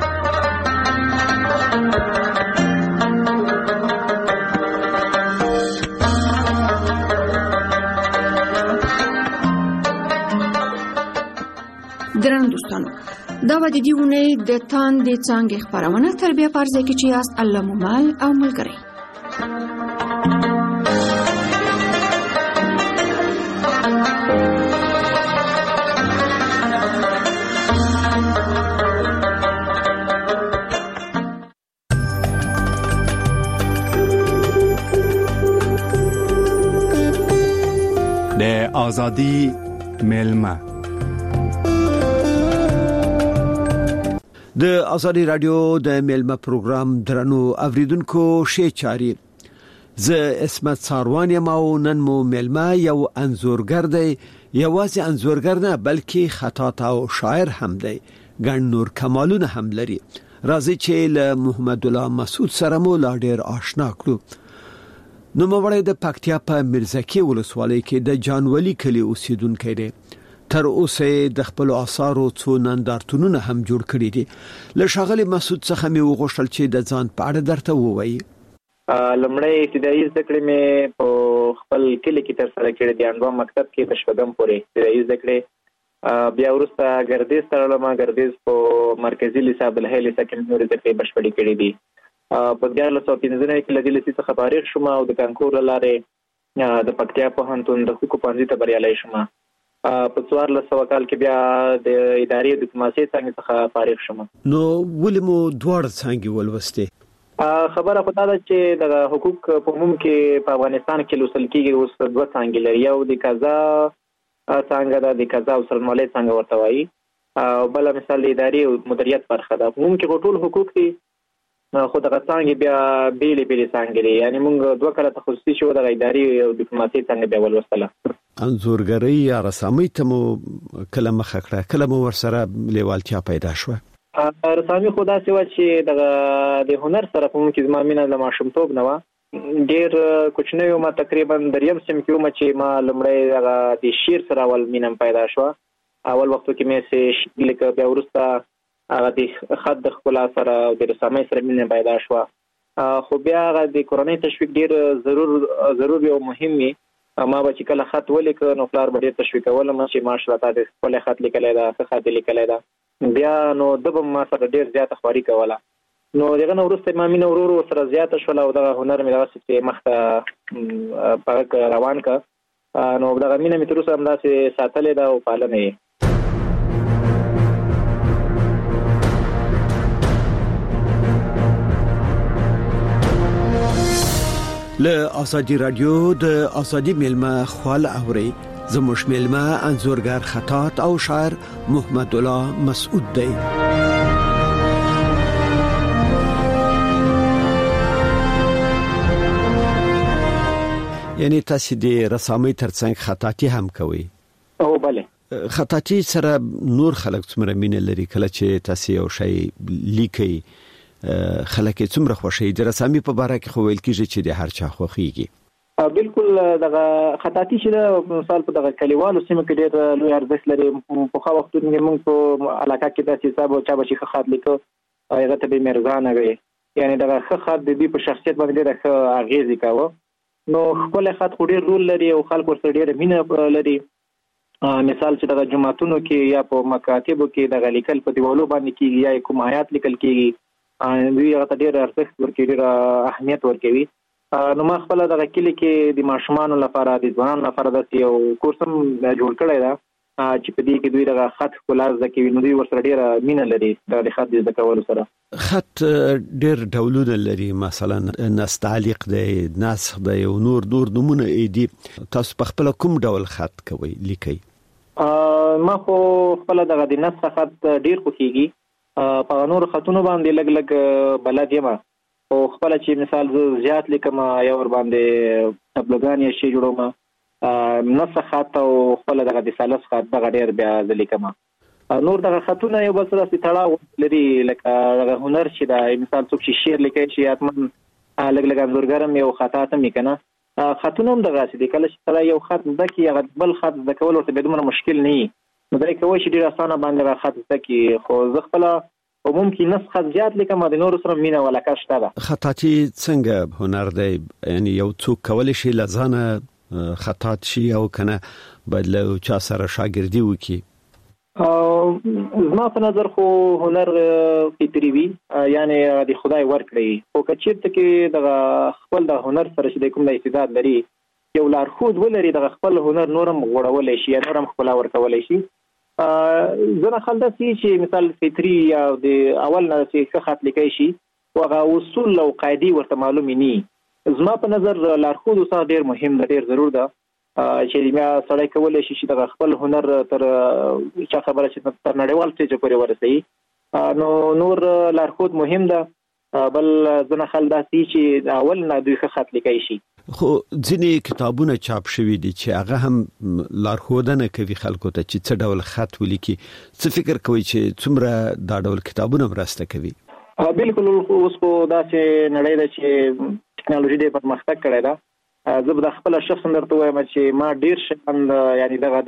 درنو دوستانو، دا و د دې ونې د تاندې څانګې خپرونه تربیه پارځای کې چې یاست الله مو مل او ملګری. د آزادی ملما د آزادی رادیو د میلمه پروګرام درنو اوریدونکو شی چاري زه اسمت ساروان یم او نن مو میلمه یو انځورګر دی، یوازې انځورګر نه بلکې خطاط او شاعر هم دی، ګڼ نور کمالونه هم لري. راځي چې له محمد الله مسعود سره مو لا ډیر آشنا کړو. نو موږ د پکتیا په میرزکی ولسوالۍ کې د جانولی کلی اوسیدونکو دی. تر اوسه د خپل آثارو څو نندارتونونه هم جوړ کړي دي. له ښاغلي مسعود څخه مې وغوښتل چې د ځان په اړه درته ووایي. لومړی ابتدایي زده کړې مې په خپل کلي کې ترسره کړې دي، انډوا مکتب کې په شپږم پورې ابتدایي زده کړې. بیا وروسته ګردیز ته لاړم، ګردیز په مرکزي لیسه بلهي لیسه کې مې زده کړې بشپړې کړې دي. په دیارلس سوه پنځه نوي کې له دې لیسې څخه فارغ شوم او د کانکور له لارې د پکتیا پوهنتون د حقوقو پوهنځي ته بریالی شوم. په څوارلس سوه کال کې بیا د ادارې ډیپلوماسۍ څانګې څخه فارغ شوم. نو ولې مو دواړه څانګې ولوستې؟ خبره خو دا ده چې د حقوق په عموم کې په افغانستان کې لوستل کېږي اوس دوه څانګې لري، یو د قضا څانګه ده، د قضا او سرمالۍ څانګه ورته وایي، او بله مثال د ادارې او مدیریت برخه ده. په عموم کې ټول حقوق دي، خو دغه څانګې بیا بیلې بیلې څانګې دي. یعنې موږ دوه کاله تخصصي شو، دغه ادارې او ډیپلوماسۍ څانګه بیا ولوستله. انځورګرۍ یا رسامۍ ته مو کله مخه کړه، کله مو ورسره لیوالتیا پیدا شوه؟ رسامي خو داسې وه چې دغه د هنر سره په موږ کې زما مینه له ماشومتوب نه وه. ډېر کوچنی وم، تقریبا دریم صنف کې وم چې ما لومړی دغه د شعر سره اول مینه پیدا شوه. اول وختو کې مې څه شعر لیکه، بیا وروسته هغه د خط د ښکلا سره او د رسامۍ سره مینه پیدا شوه. خو بیا هغه د کورنۍ تشویق ډېر ضرور ضروري او مهم وي. ما به چې کله خط ولیکه نو پلار به ډېر تشویقولم چې ماشاءالله تا د ښکلی خط لیکلی ده، ښه خط یې لیکلی ده. بیا نو ده به ما سره ډېر زیاته خواري کوله. نو دغه نه وروسته ما مینه ورو ورو سره زیاته شوله او دغه هنر مې دغسې چې مخ ته په هغه روان که. نو دغه مینه مې تر اوسه همداسې ساتلې ده او پالنه یې. له آزادی رادیو د آزادی میلمه خپل اوري. زموږ میلمه انځورګر خطاط او شاعر محمد الله مسعود دی. یعنی تاسو د رسامۍ ترڅنګ خطاطي هم کوي؟ او بله. خطاطي سره نور خلک څومره مینه لري؟ کله چې تاسو یو شی لیکي خلک څومره خوشي د رسامي په باره کې خو ویل کیږي چې د هر چا خوخيږي بالکل دغه خطاطي چې مثال په دغه کلیوالو سیمه کې ډېر لوی ارزښت لري. په خو وختونو کې موږ په علاقه کې داسې حساب او چا به خط لیکو هغه ته به مرزانه وي، یعنی دغه خط د دې په شخصیت باندې ډېر اغیز کاوه. نو خپل خط خو ډېر رول لري او خلکو سره ډېر مینه لري. مثال چې دغه جمعتونو کې یا په مکاتبو کې دغه لیکل په دیوالو باندې کېږي یا کوم آیات لیکل کېږي، دوی هغه ته ډېر ارزښت ورکوي، ډېر اهمیت ورکوي. نو ما خپل دغه کلی کې د ماشومانو لپاره د ځوانانو لپاره د یو کورس هم جوړ کړی دا چې په دې کې دوی دغه خط خلاص زده کوي. نو دوی ورسره ډېر مینه لري د خط زده کولو سره. خط ډېر ډولونه لري، مثلا نستعلیق دی، نسخ دی او نور نور نمونه دي. تاسو په خپل کوم ډول خط کوي لیکي؟ ما خو خپل دغه د نسخ خط ډېر خوښیږي. په نور خطونو باندې لګ لګ بلد یم او خپل چې مثال زیات لیکم یا ور باندې تبلغان یا شی جوړوم نسخ خط او خپل دغه د ثالث خط دغه ډېر بیا ځلیکم. نور دغه خطونه یو بل سره تړاو لري، لکه دغه هنر چې دا مثال څوک چې شعر لیکي چې اتمن لګ لګ انځورګرم یو خطات هم کنه خطونه هم دغه چې کله چې تل یو خط زکه یا بل خط د کول ورته بدمن مشکل نه وي، نو دا کوي چې ډیر اسانه باندې خط زکه خو زغفله او ممکن نسخه زیات لیکم د نور سره مینه ولا کاشته ده. خطاطي څنګه هنر دی؟ یعنی یو څوک کول شي لزانه خطاط شي او کنه بدله چا سره شاګردي وکي؟ زما په نظر خو هنر فطري وي، یعنی د خدای ورکړي. او کچېرته کې د خپل د هنر سره چې کوم استعداد لري یو لارښود ولري د خپل هنر نورم غوړولای شي، نورم خپل ورکولای شي. زنه خلک چې مثال فطري یا د اول نه چې خط لیکي شي واغه اصول او قاعده ورته معلومي نه. زما په نظر لارښود اوسه ډیر مهم ده، ډیر ضرور ده چې بیا سړی کولای شي چې د خپل هنر تر چا خبره چې تر نړیوال سټیج پورې ورسوي. نو نور لارښود مهم ده، بل زنه خلک چې اول نه دوی خط لیکي شي. خو ځینې کتابونه چاپ شوي دي چې هغه هم لارښودنه کوي خلکو ته چې څه ډول خط ولیکي. څه فکر کوي چې څومره دا ډول کتابونه مرسته کوي؟ بالکل اوس په داسې نړۍ ده چې ټکنالوژي ډېر پرمختګ کړی ده. زه به د خپل شخص درته وایم چې ما ډېر شیان یعنی دغه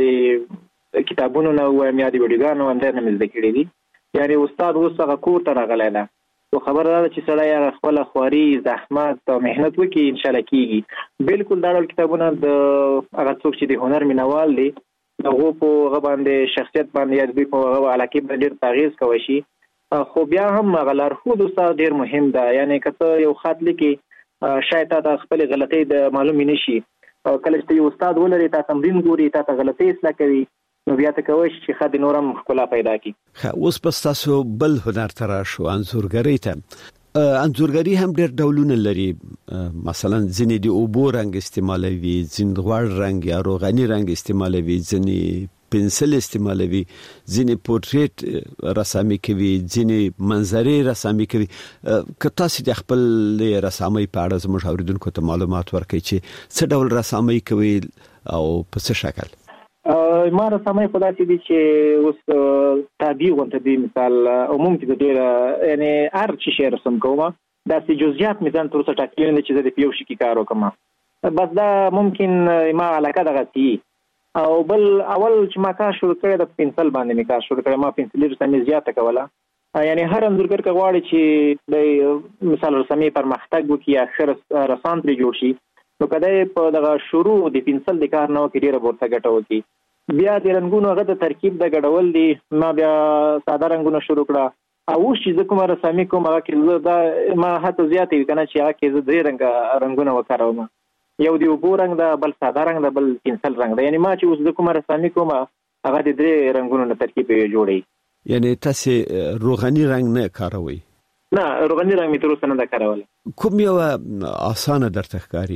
د کتابونو نه وایم یا د ویډیوګانو اندر نه مزده کړی دي. یعنی استاد اوس هغه کور ته راغلی ده، خو خبره ده چې سړی هغه خپل خواري زحمت او مهنت وکړي ان شاء الله کیږي. بالکل دا ډول کتابونه د هغه څوک چې د هنر مینوال دي هغه په هغه باندې شخصیت باندې یا د په هغه علاقه باندې ډېر تغییر کوي شي. خو بیا هم هغه لارښود اوسه ډېر مهم ده، یعنی کته یو خط لیکي شاید تا خپل غلطۍ د معلوم نشي، کله چې یو استاد ولري تا تمرین ګوري تا ته غلطۍ اصلاح کوي نو بیا ته کوي چې خدای نورم خپل پیدا کی. اوس پس تاسو بل هنر تر شو انځورګری ته. انځورګری هم ډېر ډولونه لري، مثلا ځینې د اوبو رنگ استعمالوي، ځینې غوړ رنگ یا روغني رنگ استعمالوي، ځینې پنسل استعمالوي، ځینې پورټریټ رسامي کوي، ځینې منظرې رسامي کوي. که تاسو د خپل رسامي په اړه زموږ اوریدونکو ته معلومات ورکړئ چې څه ډول رسامي کوي او په څه شکل؟ ما رسامي خدا چې دي چې اوس تابع وانت دي مثال عموم کې ډېر یعنی هر څه شی رسم کوم دا سي جزئیات میزان تر څه ټاکلي نه چې د پیو شي کې کار وکم، بس دا ممکن ما علاقه دغه سي. او بل اول چې ما کار شروع کړی د پنسل باندې می کار شروع کړی، ما پنسل رسمي زیاته کوله. یعنی هر انځورګر کغواړي چې د مثال رسمي پرمختګ وکړي یا خر رسام پرې جوړ شي، نو کله په دغه شروع د پنسل د کار نو کې ډیره ورته ګټه وکړي. بیا د رنگونو هغه د ترکیب د ګډول دي، ما بیا ساده رنگونه شروع کړه او چې زه کوم رسامي کوم هغه کې دا ما هڅه زیاتې وکړه چې هغه کې زه درې رنګ رنگونه وکاروم، یو دی اوبو رنگ ده، بل ساده رنگ ده، بل پنسل رنگ ده. یعنی ما چې اوس د کوم رسامي کوم هغه د درې رنگونو نه ترکیب جوړي. یعنی تاسو روغني رنگ نه کاروي؟ نه، روغني رنگ می تر اوسه نه دا کارول. کوم یو اسانه درته ښکاري؟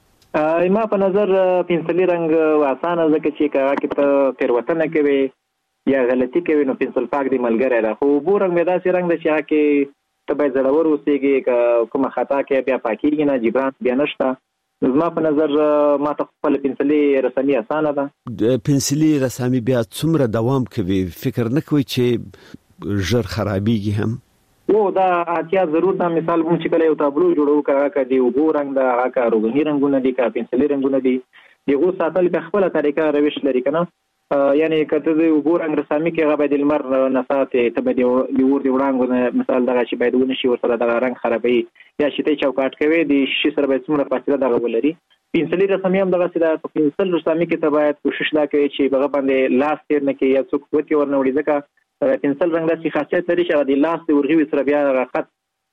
ما په نظر پنسلي رنگ اسانه ځکه چې هغه کې ته تیروتنه کوي یا غلطي کوي نو پنسل پاک دی ملګری ده. خو اوبو رنگ مې داسې رنگ ده چې هغه کې ته باید زړور اوسېږي، کومه خطا کې بیا پاکیږي نه، جبران بیا نشته. زما په نظر ما ته خپل پنسلي رسامي اسانه ده. د پنسلي رسامي بیا څومره دوام کوي؟ فکر نه کوي چې ژر خرابېږي هم؟ او دا اتیا ضرور دا مثال مونږ چې کله یو تابلو جوړو کړه کا دی وګو رنگ دا هغه روغنی رنگونه دي کا پنسلي رنگونه دي دغه ساتل په خپل طریقه روش لري کنه یعنی کته دی وګو رنگ رسامي کې هغه د لمر نفاته ته به دی ور دی وړاندې مثال دغه چې باید ونه شي ورسره دغه رنگ خرابوي یا شته چوکاټ کوي د شي سره به څومره فاصله دغه ولري پنسلي رسامي هم دغه سره په پنسل رسامي کې ته باید کوشش لا کوي چې هغه باندې لاس تیر نه کوي یا څوک وتی ورنوړي ځکه پنسل رنگ داسې خاصیت لري چې د لاس د ورغوي سره بیا خط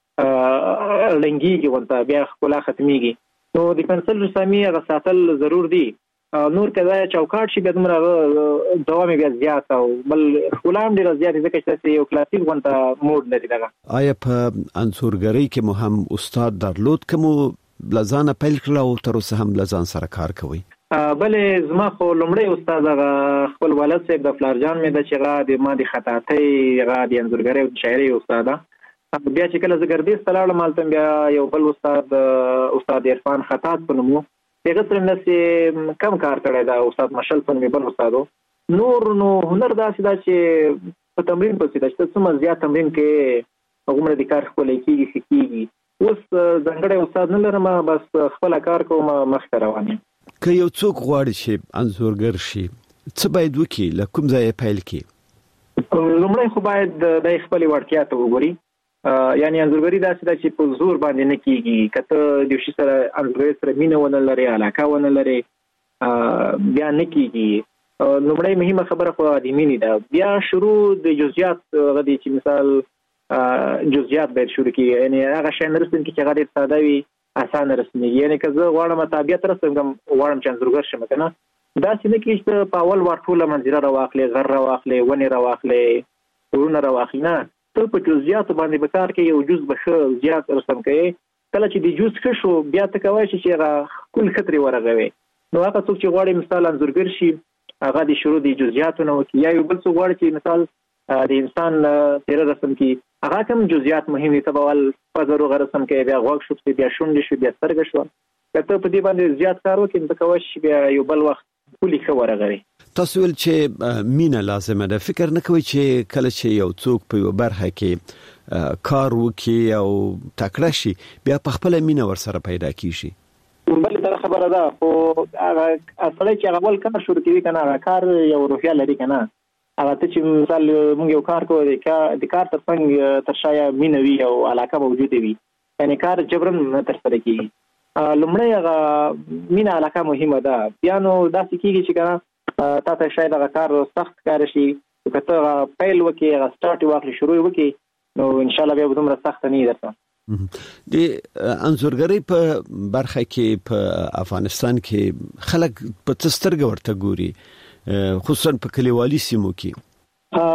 لنګيږي ونته بیا خپل ختميږي نو د پنسل رسامي هغه ساتل ضرور دي نور کدا چوکاټ شي به دمر دوام بیا زیات او بل غلام ډیر زیات ځکه چې یو کلاسیک ونته موډ لري دغه آیا په انځورګری کې مو هم استاد درلود کوم لزانه پیل کړو او تر اوسه هم لزان سره کار کوي بلې زما خو لومړی استاد هغه خپل والد صاحب د فلارجان مې د چغه د ما د خطاطۍ هغه د انځورګری او شاعري استاد بیا چې کله زګردي ستلاړم مالته بیا یو بل استاد استاد عرفان خطاط په نوم هغه تر نسې کم کار کړی دا استاد مشل په نوم بل استادو نور نو هنر داسې دا چې په تمرین پسې دا چې څومره زیات تمرین کې عمر د کار خپل کېږي کېږي اوس ځنګړی استاد نه لرم بس خپل کار کوم مخ ته روان یم که یو څوک غواړي چې انځورګر شي څه باید وکړي له کوم ځای پیل کړي لومړی خو باید د خپل وړتیا ته وګوري یعنی انځورګری داسې ده چې په زور باندې نه کیږي کته د شي سره انځورګری سره مینه ونه لري علاقه ونه لري بیا نه کیږي لومړی مهمه خبره خو د مینې ده بیا شروع د جزئیات غدي چې مثال جزئیات باید شروع کی یعنی هغه شی نه رسېږي چې هغه ډېر ساده وي اسانه رسېږي یعنی که زه غواړم طبيعت رسېږم غواړم چې انځورګر شم کنه دا چې نه کیږي چې په اول ور ټوله منظره راواخلې غر راواخلې ونی راواخلې ورونه راواخلې نه ته په جزئیات باندې به کار کوي یو جز به زیات رسم کوي کله چې د جز ښه شو بیا ته کوي چې هغه کل خطري ورغوي نو هغه څوک چې غواړي مثال انځورګر شي هغه د شروع د جزئیاتونو یا یو بل څوک غواړي چې مثال د انسان تیر رسم کی هغه کوم جزئیات مهم دي تبول فزرو غرسم کې بیا غوښ شو بیا شونډې شو بیا سترګې شو کته په دې باندې زیات کار وکړي ته کوي چې بیا یو بل وخت کلی خو ورغوي تاسو ول چې مینه لازمه ده فکر نه کوي چې کله چې یو څوک په یو برخه کې کار وکړي او تکړه شي بیا په خپل مینه ورسره پیدا کیږي بل دا خبره ده خو هغه اصلي چې هغه ول کار شروع کوي کنه هغه کار یو روحیه لري کنه هغه ته چې مثال موږ یو کار کوو د کار تر څنګ تر شایا مینوي او علاقه موجوده وي یعنی کار جبرن تر سره کیږي لومړی هغه مینا علاقه مهمه ده بیا نو داسې کیږي چې کنه تا ته شاید هغه کار سخت کار شي کته پیل وکي هغه سٹارټ واخلي شروع وکي نو ان شاء الله بیا دومره سخت نه درته د انځورګری په برخه کې په افغانستان کې خلک په تسترګ ورته ګوري خصوصا په کلیوالي سیمو کې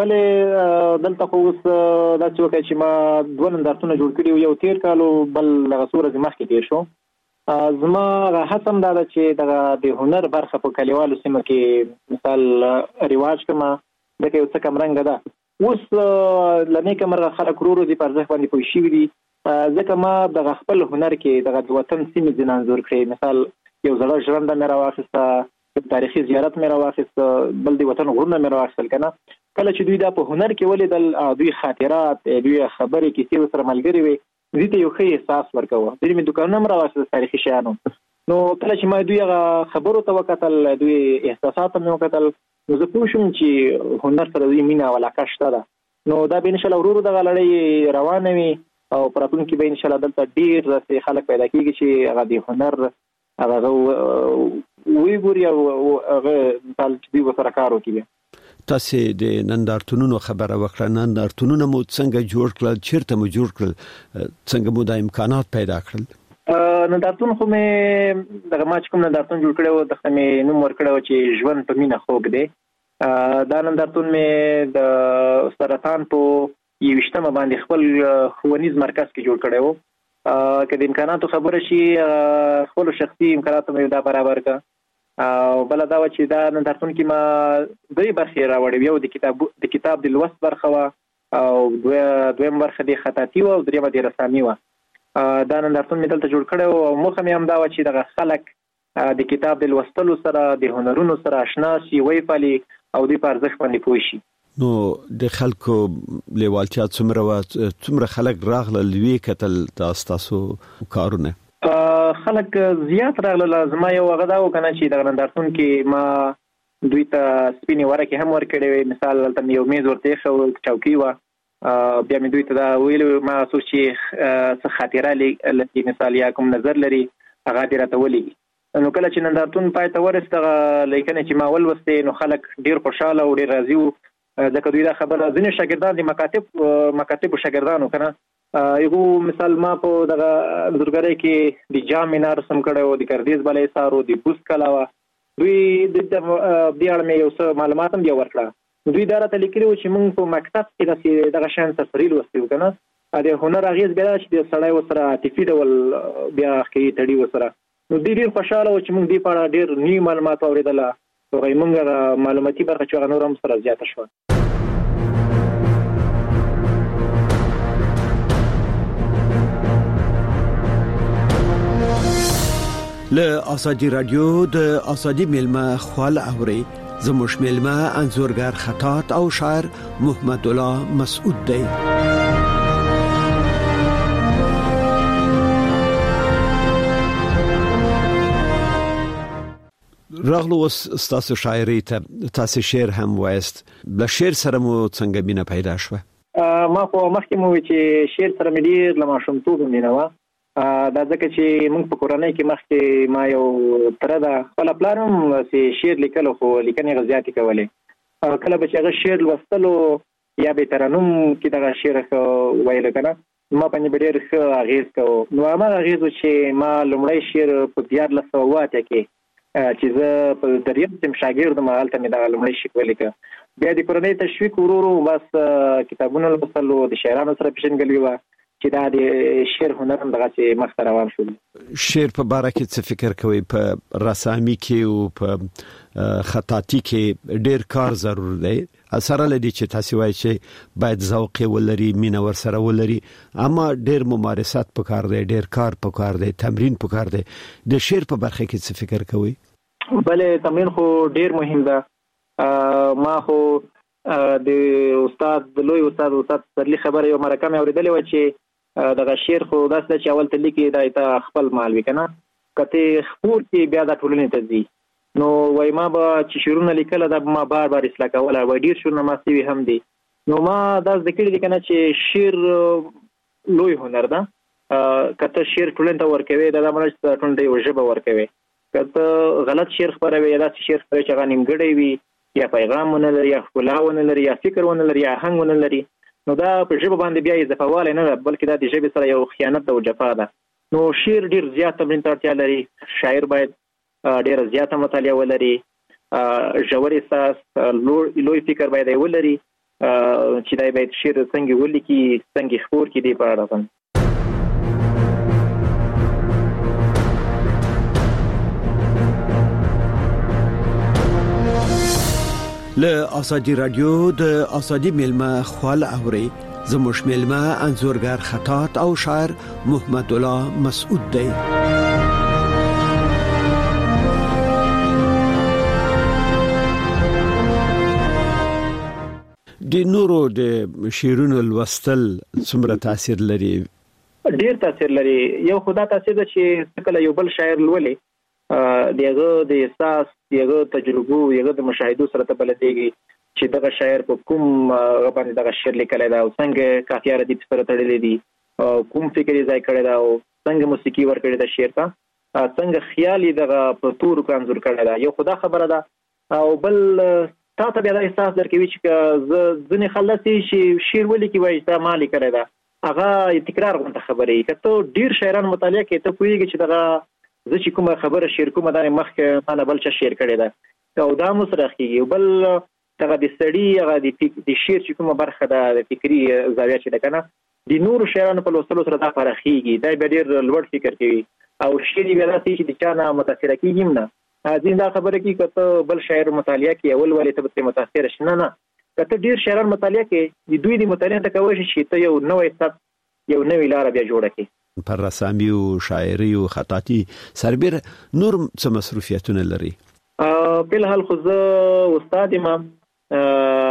بلې دلته خو اوس دا چې ما دوه نندارتونه جوړ کړي یو تیر کالو بل هغه سورج مخکې تیر شو زما هڅه دا ده چې د هنر برخه په کلیوالو سیمو کې مثال رواج کما دغه یو څه کم رنګ ده اوس لنی کمر خلک ورو دي پر ځخ باندې پوي شي دي ځکه ما د خپل هنر کې د وطن سیمې د انځور کړی مثال یو زړه ژوند مې راوخسته تاریخي زیارت مې راوخست بل دی وطن غرونه مې راوخستل کنه کله چې دوی دا په هنر کې ولیدل دوی خاطرات دوی خبرې کیسې سره ملګری وي دوی ته یو ښه احساس ورکوه دوی مې دکانونه هم راوخستل تاریخي شیانو نو کله چې ما دوی هغه خبرو ته وکتل دوی احساسات مې وکتل نو زه پوه شوم چې هنر سره دوی مینه او علاقه شته ده نو دا به ان شاء الله ورو ورو دغه لړۍ روانه وي او پراتون کې به ان شاء الله دلته ډیر راسي خلک پیدا کیږي چې هغه د هنر هغه وی ګوري او هغه مثال چې دوی سره کار وکړي تاسو د نندارتونونو خبره وکړه نندارتونونو مو څنګه جوړ کړل چیرته مو جوړ کړل څنګه مو د امکانات پیدا کړل نندارتون خو مې دغه ما چې کوم نندارتون جوړ کړو د خمې نوم ورکړو چې ژوند په مینه خوږ دی دا نندارتون مې د سرطان په یوشتمه باندې خپل ښوونیز مرکز کې جوړ کړو که د امکاناتو خبره شي خپل شخصي امکانات مې دا برابر کا او بل دا و چې دا نندارتون کې ما درې برخې راوړې یو د کتاب د کتاب د لوست برخه وا او دویم برخه د خطاطي او دریمه د رسامي وا دا نندارتون مې دلته جوړ کړو او مخه مې هم دا و چې د خلک د کتاب د لوستلو سره د هنرونو سره آشنا شي وی پالي او د پرځخ باندې پوي شي نو د خلکو لیوالتیا څومره و څومره خلک راغله لوي کتل تاسو کارونه خلک زیات راغله لازمه یو غدا و کنه چې د نندارتون کې ما دوی ته سپینې ورکه هم ورکړې مثال تل یو میز ورته خو چوکي و بیا مې دوی ته دا ویل ما سوچ څه خاطره لري مثال یا کوم نظر لري هغه دې راته ولي نو کله چې نندارتون پای ته ورسته لیکنه چې ما ولوسته نو خلک ډیر خوشاله او ډیر راضي وو ځکه دوی دا خبره ځینې شاګردان د مکاتب مکاتب شاګردانو کنه یو مثال ما په دغه بزرګرۍ کې د جام مینار سم کړو د کردیز بلې سارو د بوس کلاوه دوی د دې اړه مې یو څه معلومات هم دی ورکړه دوی دا راته لیکلي چې موږ په مکتب کې دغه شان تفصیل وستو کنه د هنر اغیز بیا چې د سړی وسره عاطفي ډول بیا کې تړي وسره نو ډیر ډیر خوشاله و چې موږ دې په اړه ډیر نوي معلومات اوریدل او موږ معلوماتي برخه چې غنور هم سره زیاته شو له آزادی رادیو د آزادی ملما خال اوري زموږ ملما انزورګر خطاط او شاعر محمد الله مسعود دی راغلو استاسو شاعري ته تاسو شعر هم وایست بل شعر سره مو څنګه بینه پیدا شوه ما خو مخکې مو چې شعر سره مې ډیر لمه شومتوب مینه دا ځکه چې موږ په کورنۍ کې مخکې ما یو تر دا خپل پلانم چې شعر لیکلو خو لیکنې غزياتي کولې کله به چې هغه شعر لوستلو یا به ترنم کې دا شعر ویل کنه ما باندې ډېر ښه اغیز کوو نو ما اغیز چې ما لومړی شعر په دیار لسو واته کې چې زه په دریم تم شاګرد ما حالت مې دا لومړی شعر ولیکه بیا د کورنۍ تشویق ورورو بس کتابونه لوستلو د شاعرانو سره پیژنګلوي و چې دا د شعر هنر هم دغه چې مخ ته روان شو شعر په باره کې څه فکر کوي په رسامي کې او په خطاطي کې ډېر کار ضرور دی اثر لدی چې تاسو وایي چې باید ذوق ولري مینه ور سره ولري اما ډېر ممارسات پکار دی ډېر کار پکار دی تمرین پکار دی د شعر په برخه کې څه فکر کوي بلې تمرین خو ډېر مهم ده ما خو د استاد لوی استاد استاد سرلی خبره یو مرکه مې اوریدلې و چې دغه شعر خو داسې چې اول ته لیکي دا ته خپل مال وکنه کته خپور کې بیا د ټولنې ته ځي نو وای ما به چې شعرونه لیکل دا ما بار بار اصلاح کوله و ډیر شعرونه ما سوي هم دي نو ما دا ذکر دي کنه چې شعر لوی هنر ده کته شعر ټولنې ته ورکوي دا د مرشد ټولنې ته وجبه ورکوي کته غلط شعر خبروي دا شعر خبره چې غنیم ګړی وي یا پیغام ونه لري یا خلاونه لري یا فکر ونه لري یا هنګ ونه لري نو دا په ژبه باندې بیا اضافهواله نه بلکې دا د ژبې سره یو خیانت او جفا ده نو شعر ډیر زیات تمرین ته اړتیا لري شاعر باید ډیر زیات مطالعه ولري ژور احساس لوی فکر باید ولري چې دا باید شعر څنګه ولیکي څنګه خبر کړي دی په اړه له آزادی رادیو د آزادی ملما خال اوري زموږ ملما انزورګر خطاط او شاعر محمد الله مسعود دی د نورو د شعرونو لوستل څومره تاثیر لري ډیر تاثیر لري یو خدا تاثیر چې کله یو بل شاعر لولي دغه د احساس دغه تجربه دغه د مشاهدو سره ته بلديږي چې دغه شاعر په کوم غبن دغه شعر لیکلی دا او څنګه کافیه ردی سره تړلې دي کوم فکر یې ځای کړی دا او څنګه موسیقي ور کړی دا شعر ته څنګه خیالي دغه په تور کانزور کړی دا یو خدا خبره ده او بل تا ته بیا احساس درکوي چې ځنې خلصي چې شعر ولیکي وایي دا مالي کړی دا هغه تکرار غونډه خبرې کته ډیر شاعران مطالعه کوي ته کویږي چې دغه زه چې کومه خبره شعر کومه دا مخکې ما نه بل څه شعر کړی دا او دا مسره کیږي بل دغه د سړی هغه د شعر چې کومه برخه ده د فکری زاویه چې ده کنه د نور شاعرانو په لوستلو سره دا فرخیږي دا به ډیر لوړ فکر کوي او شعر یې راځي چې د چا نه متاثر کیږي نه ځین دا خبره کوي کته بل شاعر مطالعه کوي اول ولې ته به متاثر شې نه نه کته ډیر شاعران مطالعه کوي د دوی د مطالعه ته کوي چې ته یو نوې ست یو نوې لار بیا جوړه کړي پر رسامي او شاعري او خطاطي سربېر نور څه مصروفیتونه لري په الحال خو زه استاد ما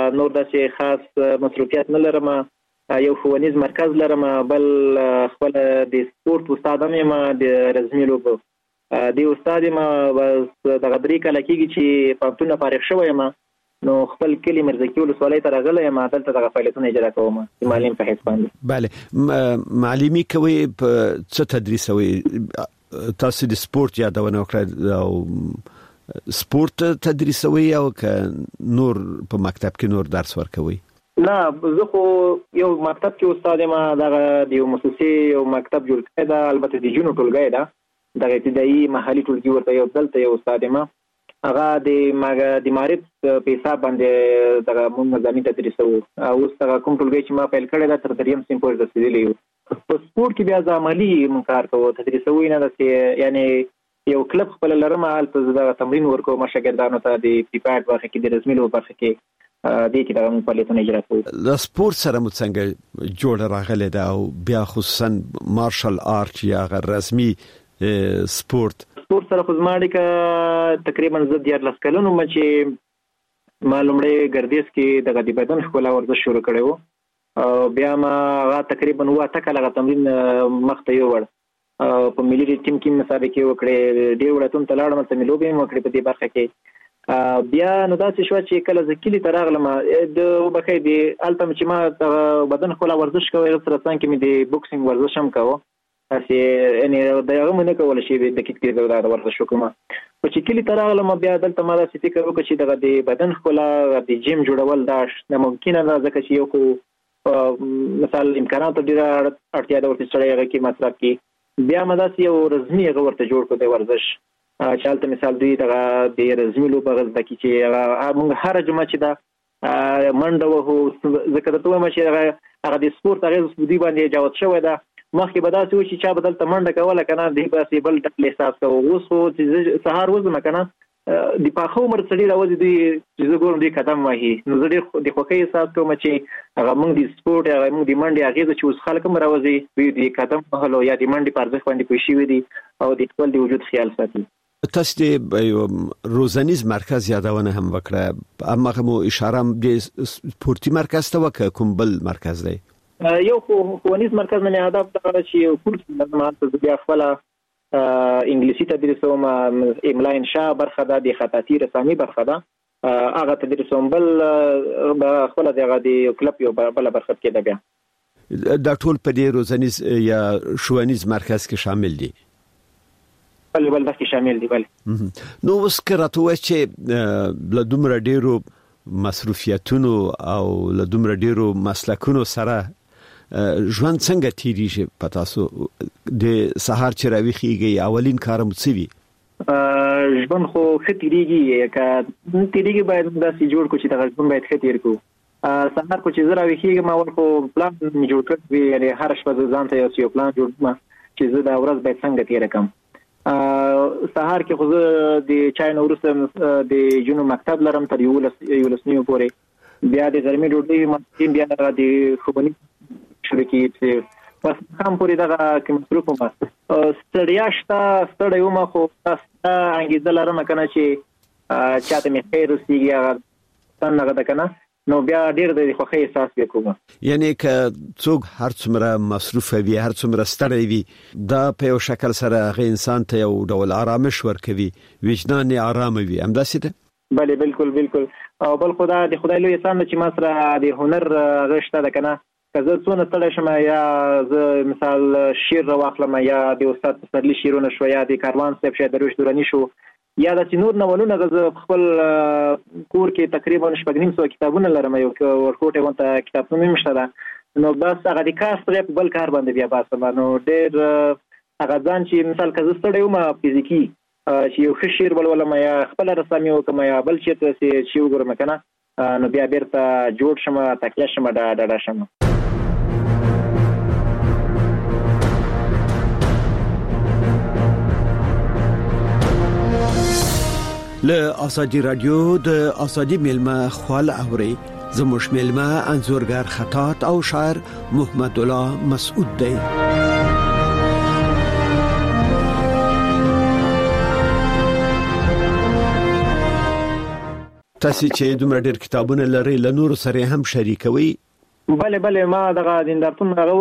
نور داسې خاص مصروفیت نه لرم. یو ښوونیز مرکز لرم، بل خپل د سپورت استاد هم یم د رزمي لوبو. د استاد یم دغه درې کاله کېږي چې پوهنتون نه فارغ شوی یم، نو خپل کلي مرزکي ولسوالۍ ته راغلی یم، دلته دغه فعالیتونه اجرا کوم د معلم په حیث باندې. بله، معلمي کوئ، په څه تدریسوئ؟ تاسو د سپورت یادونه وکړه، او سپورت تدریسوئ او که نور په مکتب کې نور درس ورکوئ؟ نه، زه خو یو مکتب کې استاد یم، دغه د یو مؤسسې یو مکتب جوړ کړی ده، البته د جنو ټولګی ده، دغه ابتدایي محلي ټولګي ورته یو دلته یو استاد یم، هغه د د معرف په حساب باندې دغه موږ مضامین تدریسوو. اوس دغه کوم ټولګی چې ما پیل کړی ده تر دریم صنف پورې رسېدلی یو. په سپورت کې بیا زه عملي موږ کار کوو، تدریسوو نه ده چې یعنې یو کلب خپل لرم، هلته زه دغه تمرین ورکوم شاګردانو ته د پیپاډ برخه کې، د رزمي لوبو برخه کې دې کې دغه فعالیتونه اجرا کوو. د سپورت سره مو څنګه جوړ راغلی ده، او بیا خصوصا مارشل آرټ یا غیر رسمي سپورت؟ سپورت سره خو زما اړیکه تقریبا زه دیارلس کلونو وم چې ما لومړی ګردیز کې دغه د بدن ښکلا ورزش شروع کړی و، او بیا ما هغه تقریبا اوه اته کاله هغه تمرین مخته یووړ. په ملي ټیم کې مسابقې وکړې، ډېر وړتون ته لاړم، هلته مې لوبې هم وکړې په دې برخه کې. بیا نو داسې شوه چې کله زه کلي ته راغلم، د وبښئ د هلته چې ما دغه بدن ښکلا ورزش کوی، هغه سره څنګ کې مې د بوکسینګ ورزش هم کوه، داسې یعنې د هغه مې نه کولی چې دقیق دقیق دغه ورزش وکړم. خو چې کلي ته راغلم بیا دلته ما داسې فکر وکړ چې دغه د بدن ښکلا د جیم جوړول دا ناممکنه ده، ځکه چې یو خو مثال امکاناتو ډېره اړتیا ده ورته سړی هغه کې مصرف کړي. بیا ما داسې یو رزمي هغه ورته جوړ کړو د ورزش، چې هلته مثال دوی دغه د رزمي لوبه هغه زده کړي چې هغه موږ هره جمعه چې ده منډه وهو، ځکه درته وایم چې هغه هغه د سپورت اغېز په دوی باندې جوت شوی ده. مخکې به داسې و چې چا به دلته منډه کوله که نه، دوی به بل ډول احساس کوو. اوس خو چې سهار وځم که نه، د پاخه عمر سړي راوځي دوی چې زه ګورم دوی قدم وهي، نو زه ډېر د خوښۍ احساس کوم چې هغه موږ د سپورت هغه موږ د منډې اغېزه چې اوس خلک هم راوځي، دوی د قدم وهلو یا د منډې په ارزښت باندې پوه شوي دي او د خپل د وجود خیال ساتي. تاسو د روزنیز مرکز یادونه هم وکړه، هغه مو اشاره هم د سپورتي مرکز ته وکړه، کوم بل مرکز دی؟ یو ښوونیز مرکز نه مې هدف دا چې یو کورس لرم، هلته بیا خپله انګلیسي تدریسوم، املا انشاء برخه ده، د خطاطي رسامي برخه ده، هغه تدریسوم. بل خپله دغه د کلب یو بله برخه کې ده. بیا دا ټول په دې روزنیز یا ښوونیز مرکز کې شامل دي؟ بله بله داسې شامل دي. بله نو اوس که راته ووایئ چې له دومره ډېرو مصروفیتونو او له دومره ډېرو مسلکونو سره ژوند څنګه تیریږي په تاسو؟ د سهار چې راویښیږئ اولین کار مو څه وي؟ ژوند خو ښه تیریږي، که تیریږي باید داسې جوړ کړو چې دغه ژوند باید ښه تیر کړو. سهار خو چې زه راویښیږم اول خو پلان مې جوړ کړی وي، یعنې هره شپه زه ځان ته یو پلان جوړ کړم چې زه دا ورځ باید څنګه تیره کړم. سهار کې خو زه د چای نه وروسته د جنو مکتب لرم تر یولس یولس نیمو پورې، بیا د غرمې ډوډۍ ماسپښین بیا د ښوونیز شروع کېږي چې ماښام پورې دغه کې مصروف وم. ستړیا شته، ستړی وم، خو ستا انګېزه لرم که نه چې چاته مې خیر رسېږي، هغه سن هغه ده که نه، نو بیا ډېر د خوښۍ احساس بیا کوم. یعنې که څوک هر څومره مصروفه وي، هر څومره ستړی وي، دا په یو شکل سره هغه انسان ته یو ډول آرامش ورکوي، وجدان یې ارامه وي، همداسې ده؟ بله بالکل بالکل. او بل خو دا د خدای لوی احسان ده چې ما سره د هنر هغه شته ده که نه، که زه څونه ستړی شم، یا زه مثال شعر راواخلم، یا د استاد پسرلي شعرونه شو، یا د کاروان صاحب شاید درویش دراني شو، یا داسې نور ناولونه. زه په خپل کور کې تقریبا شپږ نیم سوه کتابونه لرم، یو ورکوټی غونته کتابتون هم شته ده، نو بس هغه د کار ستړی په بل کار باندې بیا باسم. نو ډېر هغه ځان چې مثال که زه ستړی وم فزیکي، چې یو ښه شعر ولولم یا خپله رسامي وکړم یا بل چېرته چې وګورم که نه، نو بیا بېرته جوړ شم، تکیه شم، ډاډه شم. له آزادی رادیو د آزادی میلمه خال اوري، زموږ میلمه انځورګر خطاط او شاعر محمد الله مسعود دی. تاسو چې دومره ډېر کتابونه لري له نور سره هم شریکوي؟ بله بله ما دغه دیندارتون هغه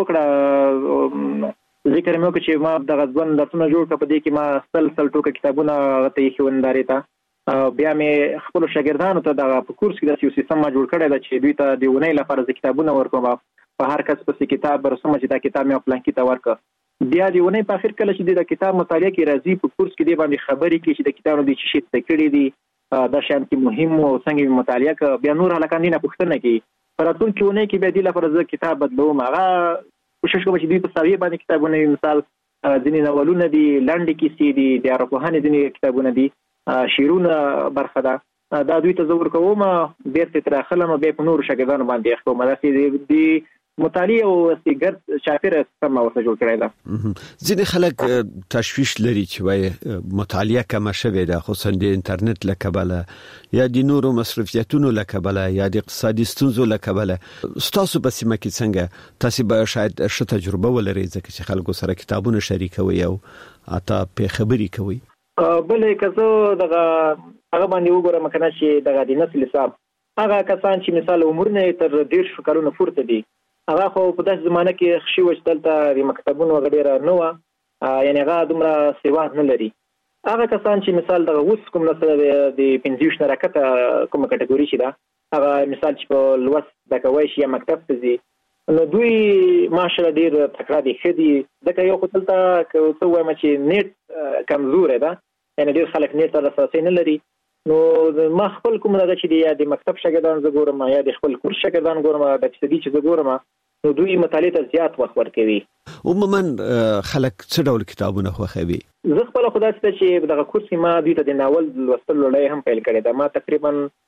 وکړه، ذکر مې وکړ چې ما دغه ځوان درسونه جوړ کړ، په دې کې ما سل سل ټوکه کتابونه ته یې ښوونداري ته، بیا مې خپل شاګردانو ته دغه په کورس کې د یو سیستم ما جوړ کړی دا چې دوی ته د ونې لپاره ځ کتابونه ورکوم، په هر کس پسې کتاب ورسوم چې دا کتاب مې پلان کې ته ورکړه، بیا د ونې په اخر کله چې د کتاب مطالعه کې راځي په کورس کې دی باندې خبرې کې چې د کتابونو د چی شي تکړې دي دا شان کې مهم او څنګه مطالعه ک بیا نور هلکان نه پوښتنه کوي، پر راتلونکي ونې کې بیا د لپاره ځ کتاب بدلوم، هغه کوشش کوم چې دوی په ساوی باندې کتابونه مثال ځینې ناولونه دي، لنډې کیسې دي، د عربوهانې ځینې کتابونه دي، شیرونه برخه ده، دا دوی ته زور کوم بیرته تر اخلم بیا په نور شاګردانو باندې اخلم، دا چې د مطالعه او سیګرت شاپیره سم اوسه جوړ کړی دا. ځینې خلک تشویش لري چې وایي مطالعه کم شوه ده، خصوصا د انټرنیټ له کبله یا د نورو مصرفیاتونو له کبله یا د اقتصادي ستونزو له کبله. تاسو په سیمه کې څنګه تاسو به شاید ښه تجربه ولرئ ځکه چې خلکو سره کتابونه شریکوي او اته په خبري کوي؟ بلې کزه دغه هغه باندې وګورم کنه چې دغه د نسل حساب هغه کسان چې مثال عمر نه تر ډیر شو کارونه پورته دي، هغه خو په داسې زمانه کې خشي وشتلته د مکتبونو غډیره نه و، یعنی هغه دومره سیوات نه لري، هغه کسان چې مثال دغه اوس کوم نسل د پنځه ویشت نه راکته کومه کټګوري شي دا، هغه مثال چې په لوست د کوي شي مکتب ته ځي، نو دوی ماشاءالله ډیر تکړه دي، خدي دغه یو خپلته څه وایم چې نیټ کمزور ده، یعنی ډیر خلک نیټ ته اساسي نه لري، نو ما خپل کوم دغه چې دی د مکتب شاګردان زه ګورم یا د خپل کورس شاګردان ګورم د اقتصادي چې زه ګورم، نو دوی مطالعه ته زیات وخت ورکوي. عموما خلک څه ډول کتابونه خوښوي؟ زه خپل خدای ته چې دغه کورس ما دوی ته د ناول لوستلو لړۍ هم پیل کړې ده، ما تقریبا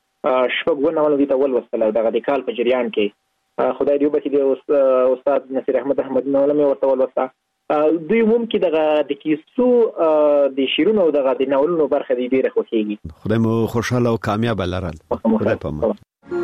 شپږ ناول دوی ته ولوستل دغه د کال په جریان کې، خدای دې وبخښي د استاد نصیر احمد احمد ناول مې ورته ولوسته، دوی ممکن دغه د کیسو د شیرونو او دغه د ناولونو برخه دی ډیره خوښیږي. خدای مو خوشاله او کامیاب لرل. خدای په امان.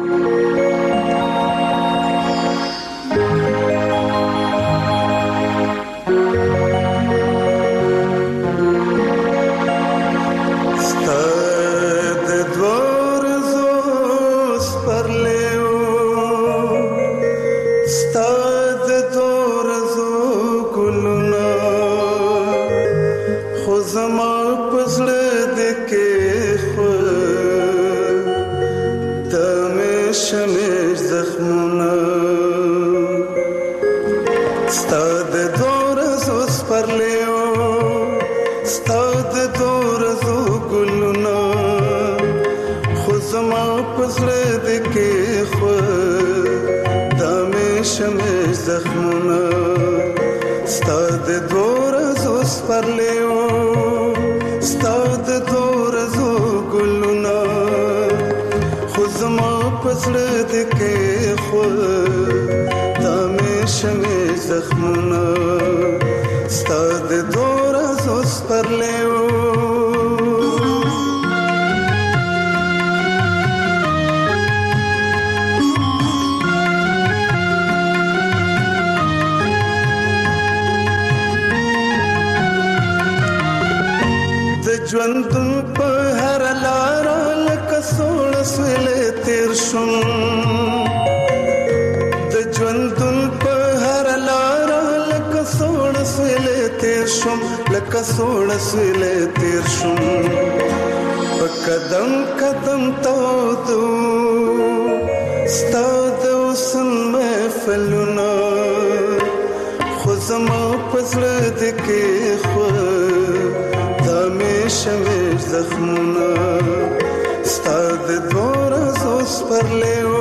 سوړ سویل تیر شم په قدم قدم تاوتو ستاد وسن محفلونه خو زما پسړه د کې خو دا مې شمیر زخمونه ستاد دور زوس پر لیو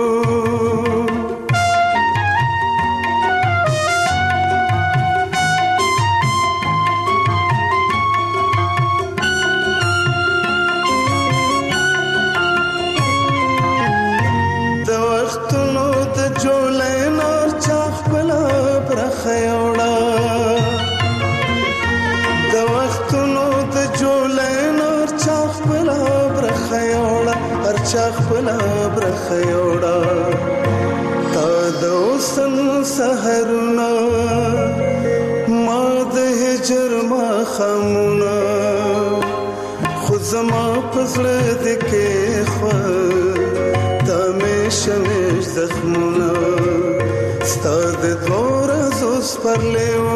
چاخ بلا برخیوڑا تا دوسن سحرنا ما د هجر ما خمونا خو زما پزړه دې کې خو تا مې شمش زخمونه ستاد دور زوس پر لیو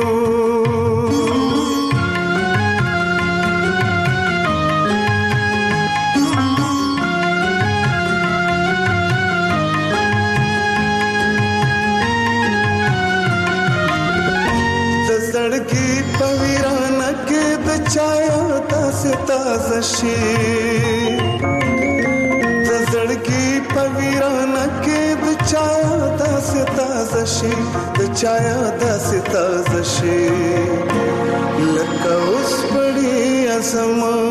زړګي پویرانه کې د چایا تاسو تازه شي د زړګي پویرانه کې د چایا تاسو تازه شي د چایا تاسو تازه شي لکه اوس پړی اسما